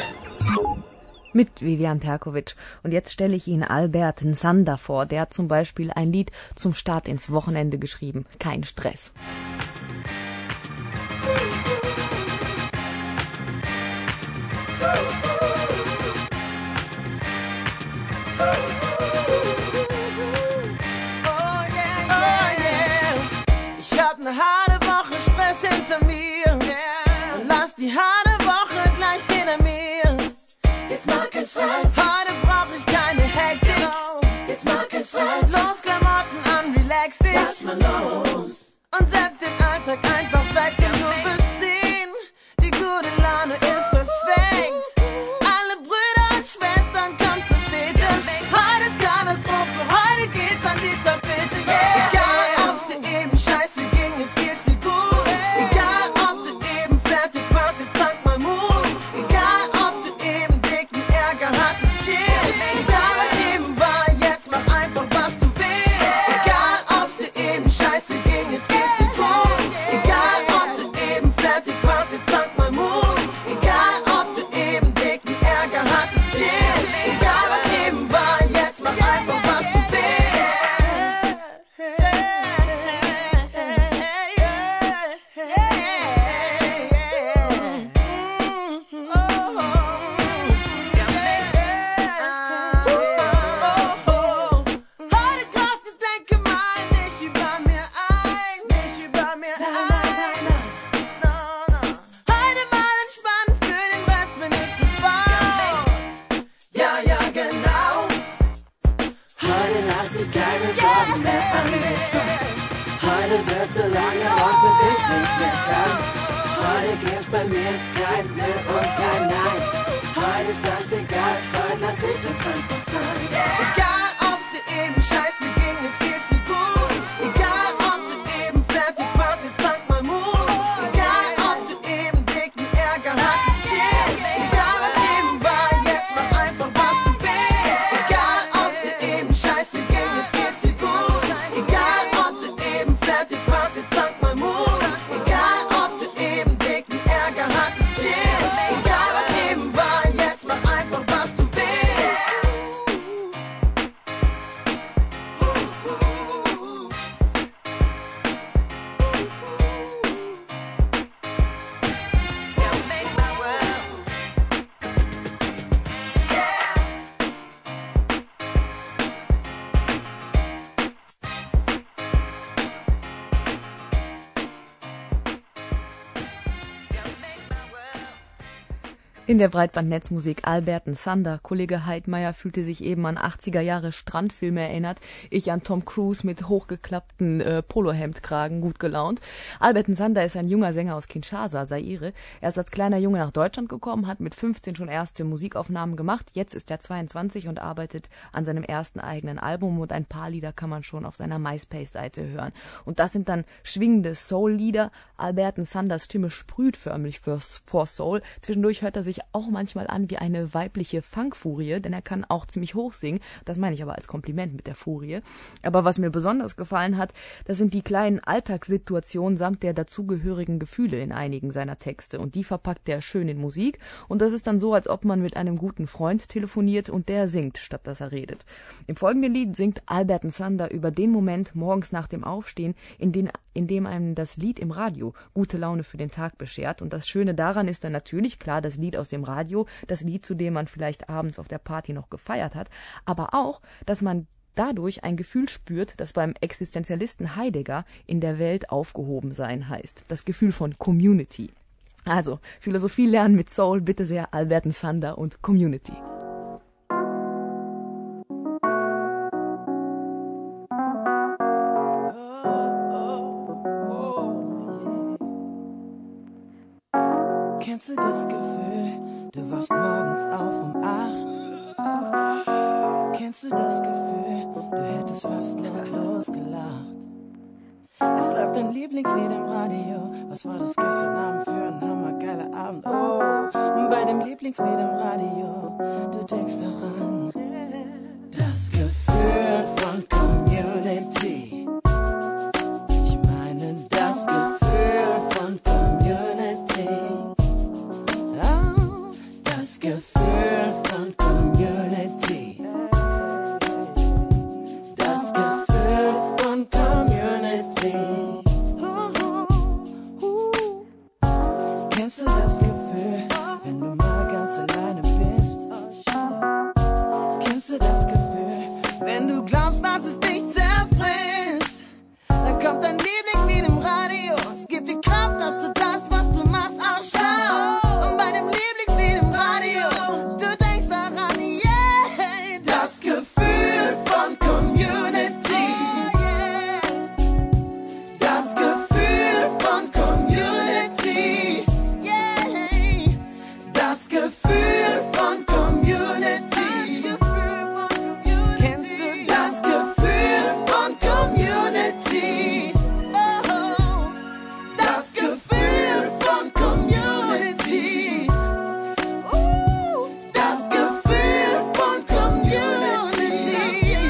Speaker 5: mit Vivian Terkovic. Und jetzt stelle ich Ihnen Albert Nsander vor. Der hat zum Beispiel ein Lied zum Start ins Wochenende geschrieben. Kein Stress.
Speaker 9: Ich hab ne harte Woche Stress hinter mir. Und lass die harte Woche gleich hinter mir. Jetzt mach kein Stress. Heute brauch ich keine Hektik. Jetzt mach kein Stress. Los, Klamotten an, relax dich. Lass mal los. Und sepp den Alltag einfach weg, denn du bist 10. Die gute Laune ist perfekt. Alle Brüder und Schwestern kommen zur Fete. Heute ist Katastrophe, heute geht's an die Tapete. Yeah. Egal, ob's dir eben scheiße ging, jetzt geht's dir gut. Egal, ob du eben fertig warst, jetzt sag mal Mut. Egal, ob du eben dicken Ärger hattest, chill. Egal, was eben war, jetzt mach einfach, was du willst. Egal, ob's dir eben scheiße ging, jetzt geht's dir gut. Egal, ob du eben fertig warst, jetzt sag mal Mut. Egal, ob du eben dicken Ärger hattest, chill. Egal, was eben war, jetzt mach einfach, was du willst. Heute Kraft, denke mal nicht über mir ein, nicht über mir ein. Heute mal entspannen, für den Rest bin ich zu faul. Ja, ja, genau. Heute lass ich keine Sorgen mehr an mich ran. Heute wird so lange und bis ich nicht mehr kann. Heute gibt's bei mir kein Nö und kein Nein. Heute ist das egal, heute lass ich das einfach sein. Egal, ob's dir eben scheiße ging, jetzt geht's dir gut. Egal, ob du eben fertig warst, jetzt sag mal Mut. Egal, ob du eben dicken Ärger hattest, chill. Egal, was eben war, jetzt mach einfach, was du willst. Egal, ob's dir eben scheiße ging, jetzt geht's dir gut. Egal, ob du eben fertig warst, jetzt sag mal Mut. Egal, ob du eben dicken Ärger hattest, chill. Egal, was eben war, jetzt mach einfach, was du willst.
Speaker 5: In der Breitbandnetzmusik Albert Nsander. Kollege Heidmeier fühlte sich eben an 80er Jahre Strandfilme erinnert. Ich an Tom Cruise mit hochgeklappten Polohemdkragen, gut gelaunt. Albert Nsander ist ein junger Sänger aus Kinshasa, Zaire. Er ist als kleiner Junge nach Deutschland gekommen, hat mit 15 schon erste Musikaufnahmen gemacht. Jetzt ist er 22 und arbeitet an seinem ersten eigenen Album und ein paar Lieder kann man schon auf seiner MySpace-Seite hören. Und das sind dann schwingende Soul-Lieder. Albert Nsanders Stimme sprüht förmlich vor Soul. Zwischendurch hört er sich auch manchmal an wie eine weibliche Funkfurie, denn er kann auch ziemlich hoch singen. Das meine ich aber als Kompliment mit der Furie. Aber was mir besonders gefallen hat, das sind die kleinen Alltagssituationen samt der dazugehörigen Gefühle in einigen seiner Texte. Und die verpackt er schön in Musik. Und das ist dann so, als ob man mit einem guten Freund telefoniert und der singt, statt dass er redet. Im folgenden Lied singt Albert Nsander über den Moment morgens nach dem Aufstehen, in dem einem das Lied im Radio gute Laune für den Tag beschert. Und das Schöne daran ist dann natürlich, klar, das Lied aus dem Radio, das Lied, zu dem man vielleicht abends auf der Party noch gefeiert hat, aber auch, dass man dadurch ein Gefühl spürt, das beim Existenzialisten Heidegger in der Welt aufgehoben sein heißt. Das Gefühl von Community. Also, Philosophie lernen mit Soul, bitte sehr, Albert Nsander und Community.
Speaker 16: Kennst du das Gefühl, du wachst morgens auf um 8? Kennst du das Gefühl, du hättest fast lautlos gelacht? Es läuft dein Lieblingslied im Radio. Was war das gestern Abend für ein hammergeiler Abend? Oh, bei dem Lieblingslied im Radio, du denkst daran. Das Gefühl von Community. Ich meine das Gefühl von Community. Oh, das Gefühl von Community. Das Gefühl von Community. Kennst du das Gefühl, wenn du mal ganz alleine bist? Kennst du das Gefühl, wenn du glaubst, dass es dich zerfrisst? Dann kommt dein Lieblingslied im Radio. Es gibt dir Kraft, dass du das, was du machst, auch schaffst. Und bei dem Lieblingslied im Radio, du denkst daran, yeah. Das Gefühl von Community. Das Gefühl von Community. Das Gefühl von Community. Kennst du das Gefühl von Community? Oh, das Gefühl von Community. Das Gefühl von Community.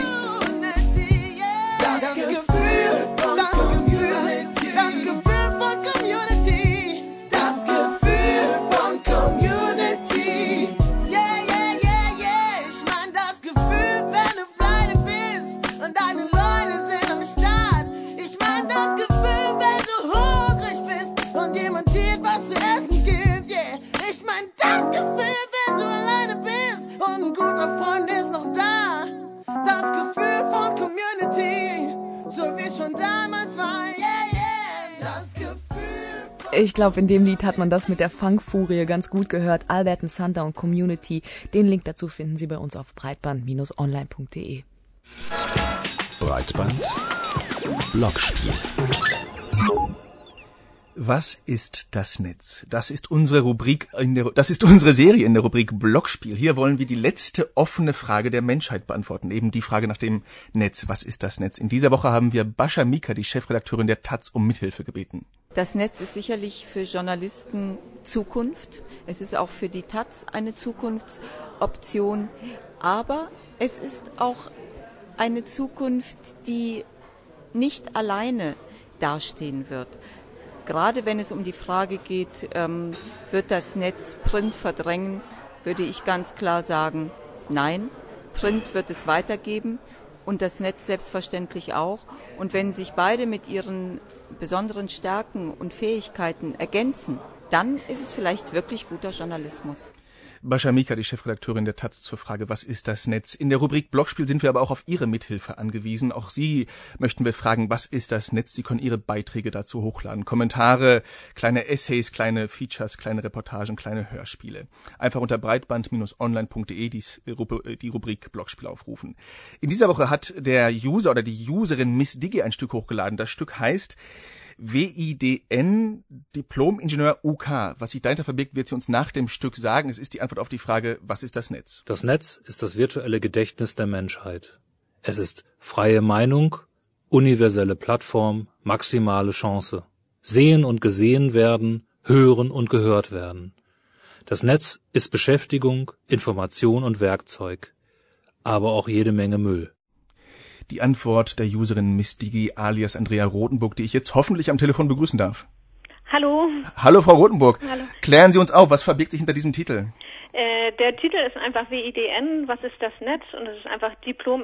Speaker 16: Das Gefühl von Community. Das Gefühl von Community. Das Gefühl von Community. Yeah, yeah, yeah, yeah. Ich mein das Gefühl, wenn du pleite bist und deine Leute sind am Start. Ich mein das Gefühl, wenn du hungrig bist und jemand dir was zu essen gibt. Yeah. Ich mein das Gefühl, wenn du alleine bist und ein guter Freund ist noch da. Das Gefühl von Community, so wie schon damals war. Yeah, yeah. Das Gefühl.
Speaker 5: Ich glaube, in dem Lied hat man das mit der Funkfurie ganz gut gehört. Albert Nsander und Community. Den Link dazu finden Sie bei uns auf breitband-online.de.
Speaker 1: Breitband Blockspiel.
Speaker 4: Was ist das Netz? Das ist unsere unsere Serie in der Rubrik Blockspiel. Hier wollen wir die letzte offene Frage der Menschheit beantworten. Eben die Frage nach dem Netz. Was ist das Netz? In dieser Woche haben wir Bascha Mika, die Chefredakteurin der taz, um Mithilfe gebeten.
Speaker 3: Das Netz ist sicherlich für Journalisten Zukunft. Es ist auch für die taz eine Zukunftsoption. Aber es ist auch eine Zukunft, die nicht alleine dastehen wird. Gerade wenn es um die Frage geht, wird das Netz Print verdrängen, würde ich ganz klar sagen, nein, Print wird es weitergeben und das Netz selbstverständlich auch. Und wenn sich beide mit ihren besonderen Stärken und Fähigkeiten ergänzen, dann ist es vielleicht wirklich guter Journalismus.
Speaker 4: Bascha Mika, die Chefredakteurin der taz, zur Frage, was ist das Netz? In der Rubrik Blockspiel sind wir aber auch auf Ihre Mithilfe angewiesen. Auch Sie möchten wir fragen, was ist das Netz? Sie können Ihre Beiträge dazu hochladen. Kommentare, kleine Essays, kleine Features, kleine Reportagen, kleine Hörspiele. Einfach unter breitband-online.de die Rubrik Blockspiel aufrufen. In dieser Woche hat der User oder die Userin Miss Digi ein Stück hochgeladen. Das Stück heißt WIDN, Diplom-Ingenieur UK. Was sich dahinter verbirgt, wird sie uns nach dem Stück sagen. Es ist die Antwort auf die Frage, was ist das Netz?
Speaker 17: Das Netz ist das virtuelle Gedächtnis der Menschheit. Es ist freie Meinung, universelle Plattform, maximale Chance. Sehen und gesehen werden, hören und gehört werden. Das Netz ist Beschäftigung, Information und Werkzeug, aber auch jede Menge Müll.
Speaker 4: Die Antwort der Userin Miss Digi alias Andrea Rothenburg, die ich jetzt hoffentlich am Telefon begrüßen darf.
Speaker 18: Hallo.
Speaker 4: Hallo, Frau Rothenburg.
Speaker 18: Hallo.
Speaker 4: Klären Sie uns auf, was verbirgt sich hinter diesem Titel?
Speaker 18: Der Titel ist einfach WIDN, was ist das Netz? Und das ist einfach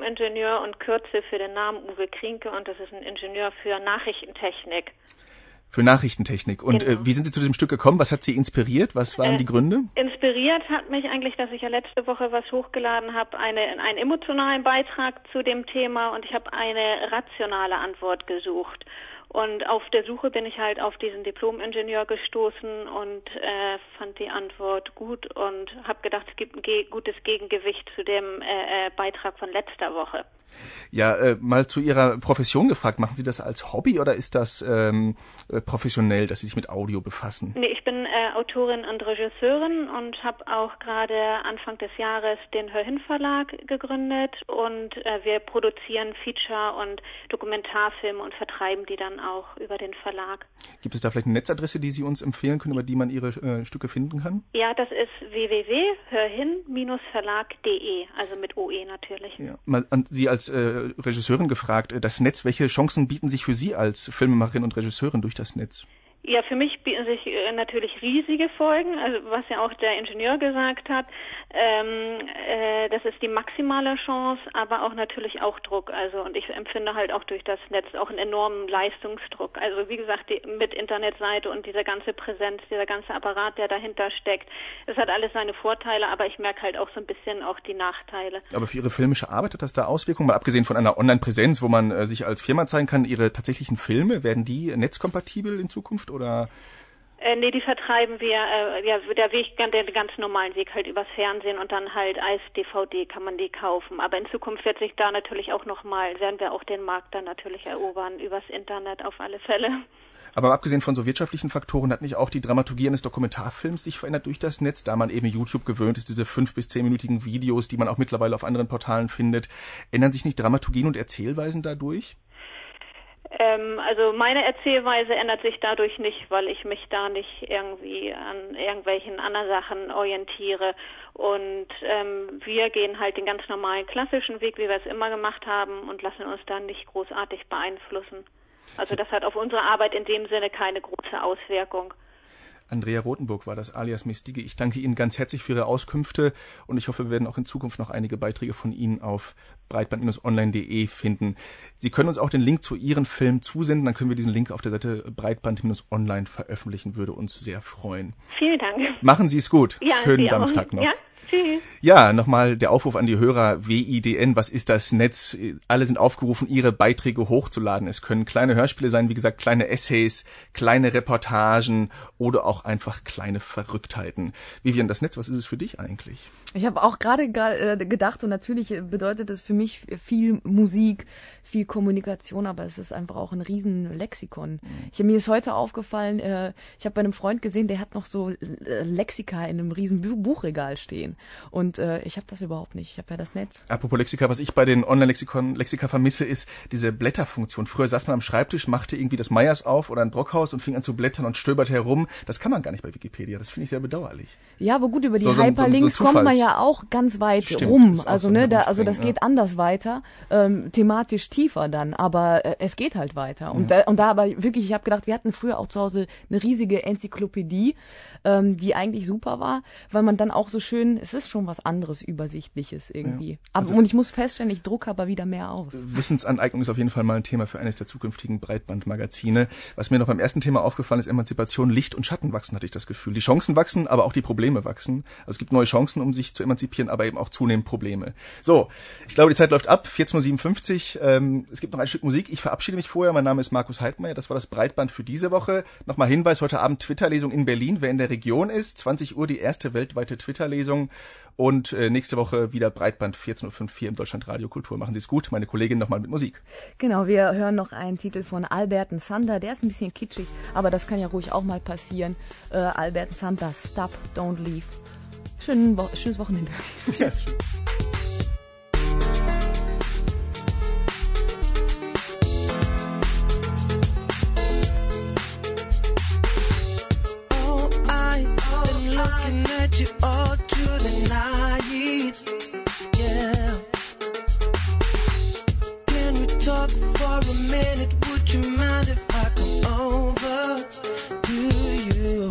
Speaker 18: Diplom-Ingenieur und Kürze für den Namen Uwe Krienke und das ist ein Ingenieur für Nachrichtentechnik.
Speaker 4: Für Nachrichtentechnik. Und
Speaker 18: Genau.
Speaker 4: wie sind Sie zu diesem Stück gekommen? Was hat Sie inspiriert? Was waren die Gründe?
Speaker 18: Inspiriert hat mich eigentlich, dass ich ja letzte Woche was hochgeladen habe, einen emotionalen Beitrag zu dem Thema, und ich habe eine rationale Antwort gesucht. Und auf der Suche bin ich halt auf diesen Diplom-Ingenieur gestoßen und fand die Antwort gut und habe gedacht, es gibt ein gutes Gegengewicht zu dem Beitrag von letzter Woche.
Speaker 4: Ja, mal zu Ihrer Profession gefragt. Machen Sie das als Hobby oder ist das professionell, dass Sie sich mit Audio befassen?
Speaker 18: Nee, ich bin Autorin und Regisseurin und habe auch gerade Anfang des Jahres den Hörhin Verlag gegründet, und wir produzieren Feature- und Dokumentarfilme und vertreiben die dann auch über den Verlag.
Speaker 4: Gibt es da vielleicht eine Netzadresse, die Sie uns empfehlen können, über die man Ihre Stücke finden kann?
Speaker 18: Ja, das ist www.hörhin-verlag.de, also mit OE natürlich.
Speaker 4: Ja. Mal an Sie als Regisseurin gefragt, das Netz, welche Chancen bieten sich für Sie als Filmemacherin und Regisseurin durch das Netz?
Speaker 18: Ja, für mich bieten sich natürlich riesige Folgen, also was ja auch der Ingenieur gesagt hat, das ist die maximale Chance, aber auch natürlich auch Druck, also, und ich empfinde halt auch durch das Netz auch einen enormen Leistungsdruck, also wie gesagt, mit Internetseite und dieser ganze Präsenz, dieser ganze Apparat, der dahinter steckt, es hat alles seine Vorteile, aber ich merke halt auch so ein bisschen auch die Nachteile.
Speaker 4: Aber für Ihre filmische Arbeit hat das da Auswirkungen, mal abgesehen von einer Online-Präsenz, wo man sich als Firma zeigen kann, Ihre tatsächlichen Filme, werden die netzkompatibel in Zukunft? Oder?
Speaker 18: Nee, die vertreiben wir, der Weg, den ganz normalen Weg halt übers Fernsehen, und dann halt als DVD kann man die kaufen. Aber in Zukunft wird sich da natürlich auch werden wir auch den Markt dann natürlich erobern, übers Internet auf alle Fälle.
Speaker 4: Aber abgesehen von so wirtschaftlichen Faktoren hat nicht auch die Dramaturgie eines Dokumentarfilms sich verändert durch das Netz, da man eben YouTube gewöhnt ist, diese 5- bis 10-minütigen Videos, die man auch mittlerweile auf anderen Portalen findet. Ändern sich nicht Dramaturgien und Erzählweisen dadurch?
Speaker 18: Also meine Erzählweise ändert sich dadurch nicht, weil ich mich da nicht irgendwie an irgendwelchen anderen Sachen orientiere. Und wir gehen halt den ganz normalen klassischen Weg, wie wir es immer gemacht haben, und lassen uns dann nicht großartig beeinflussen. Also das hat auf unsere Arbeit in dem Sinne keine große Auswirkung.
Speaker 4: Andrea Rothenburg war das alias Miss Digge. Ich danke Ihnen ganz herzlich für Ihre Auskünfte und ich hoffe, wir werden auch in Zukunft noch einige Beiträge von Ihnen auf breitband-online.de finden. Sie können uns auch den Link zu Ihren Film zusenden, dann können wir diesen Link auf der Seite breitband-online veröffentlichen, würde uns sehr freuen.
Speaker 18: Vielen Dank.
Speaker 4: Machen Sie es gut.
Speaker 18: Ja,
Speaker 4: schönen
Speaker 18: Sie
Speaker 4: Samstag
Speaker 18: auch.
Speaker 4: noch.
Speaker 18: Ja, tschüss.
Speaker 4: Ja, nochmal der Aufruf an die Hörer, WIDN, was ist das Netz? Alle sind aufgerufen, ihre Beiträge hochzuladen. Es können kleine Hörspiele sein, wie gesagt, kleine Essays, kleine Reportagen oder auch einfach kleine Verrücktheiten. Vivian, das Netz, was ist es für dich eigentlich?
Speaker 5: Ich habe auch gerade gedacht, und natürlich bedeutet es für mich viel Musik, viel Kommunikation, aber es ist einfach auch ein riesen Lexikon. Mir ist heute aufgefallen, ich habe bei einem Freund gesehen, der hat noch so Lexika in einem riesen Buchregal stehen. Und ich habe das überhaupt nicht. Ich habe ja das Netz.
Speaker 4: Apropos Lexika, was ich bei den Online-Lexika vermisse, ist diese Blätterfunktion. Früher saß man am Schreibtisch, machte irgendwie das Meyers auf oder ein Brockhaus und fing an zu blättern und stöberte herum. Das kann man gar nicht bei Wikipedia. Das finde ich sehr bedauerlich.
Speaker 5: Ja, aber gut, über die Hyperlinks kommt man ja auch ganz weit rum. Also das geht anders weiter, thematisch tiefer dann, aber es geht halt weiter. Und da aber wirklich, ich habe gedacht, wir hatten früher auch zu Hause eine riesige Enzyklopädie, die eigentlich super war, weil man dann auch so schön, es ist schon was anderes, Übersichtliches irgendwie.
Speaker 4: Ja.
Speaker 5: Also, und ich muss feststellen, ich drucke aber wieder mehr aus.
Speaker 4: Wissensaneignung ist auf jeden Fall mal ein Thema für eines der zukünftigen Breitbandmagazine. Was mir noch beim ersten Thema aufgefallen ist, Emanzipation, Licht und Schatten wachsen, hatte ich das Gefühl. Die Chancen wachsen, aber auch die Probleme wachsen. Also es gibt neue Chancen, um sich zu emanzipieren, aber eben auch zunehmend Probleme. So, ich glaube, die Zeit läuft ab, 14:57 Uhr. Es gibt noch ein Stück Musik. Ich verabschiede mich vorher. Mein Name ist Markus Heidmeier. Das war das Breitband für diese Woche. Nochmal Hinweis, heute Abend Twitter-Lesung in Berlin, wer in der Region ist. 20 Uhr die erste weltweite Twitter-Lesung. Und nächste Woche wieder Breitband 14:05 hier im Deutschlandradio Kultur. Machen Sie es gut. Meine Kollegin nochmal mit Musik.
Speaker 5: Genau, wir hören noch einen Titel von Albert Sander. Der ist ein bisschen kitschig, aber das kann ja ruhig auch mal passieren. Albert Sander, Stop, Don't Leave. Schönes Wochenende. Tschüss.
Speaker 9: Looking at you all through the night, yeah. Can we talk for a minute? Would you mind if I come over to you?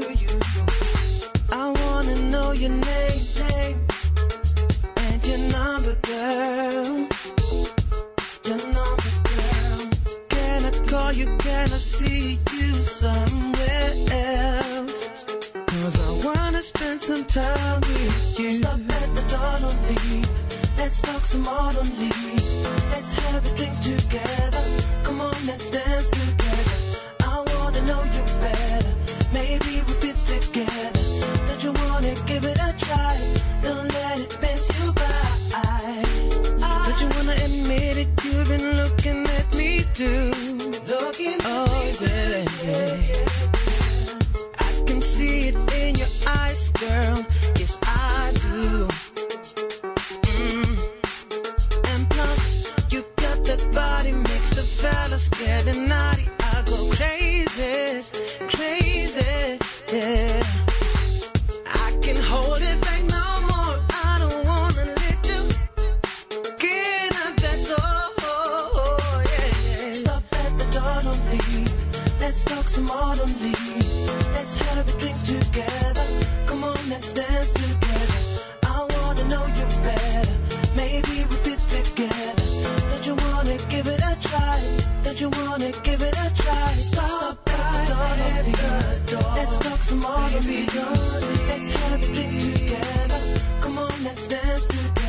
Speaker 9: I wanna know your name and your number, girl. Your number, girl. Can I call you you can I see you somewhere else? 'Cause I wanna spend some time with you. Stop at the door, don't leave. Let's talk some more, don't leave. Let's have a drink together. Come on, let's dance together. I wanna know you better. Maybe we fit together. Don't you wanna give it a try? Don't let it pass you by. Don't you wanna admit it? You've been looking at me too. Looking at me too. I can see it in your eyes, girl. Yes, I do. And plus, you got that body makes the fellas get naughty. I go crazy, crazy, yeah. I can hold it back no more. I don't wanna let you get out that door, yeah. Stop at the door, don't leave. Let's talk some more, don't leave. Let's have a drink together. Come on, let's dance together. I wanna know you better. Maybe we fit together. Don't you wanna give it a try? Don't you wanna give it a try? Stop at the door. Let's talk some more, don't leave. Let's have a drink together. Come on, let's dance together.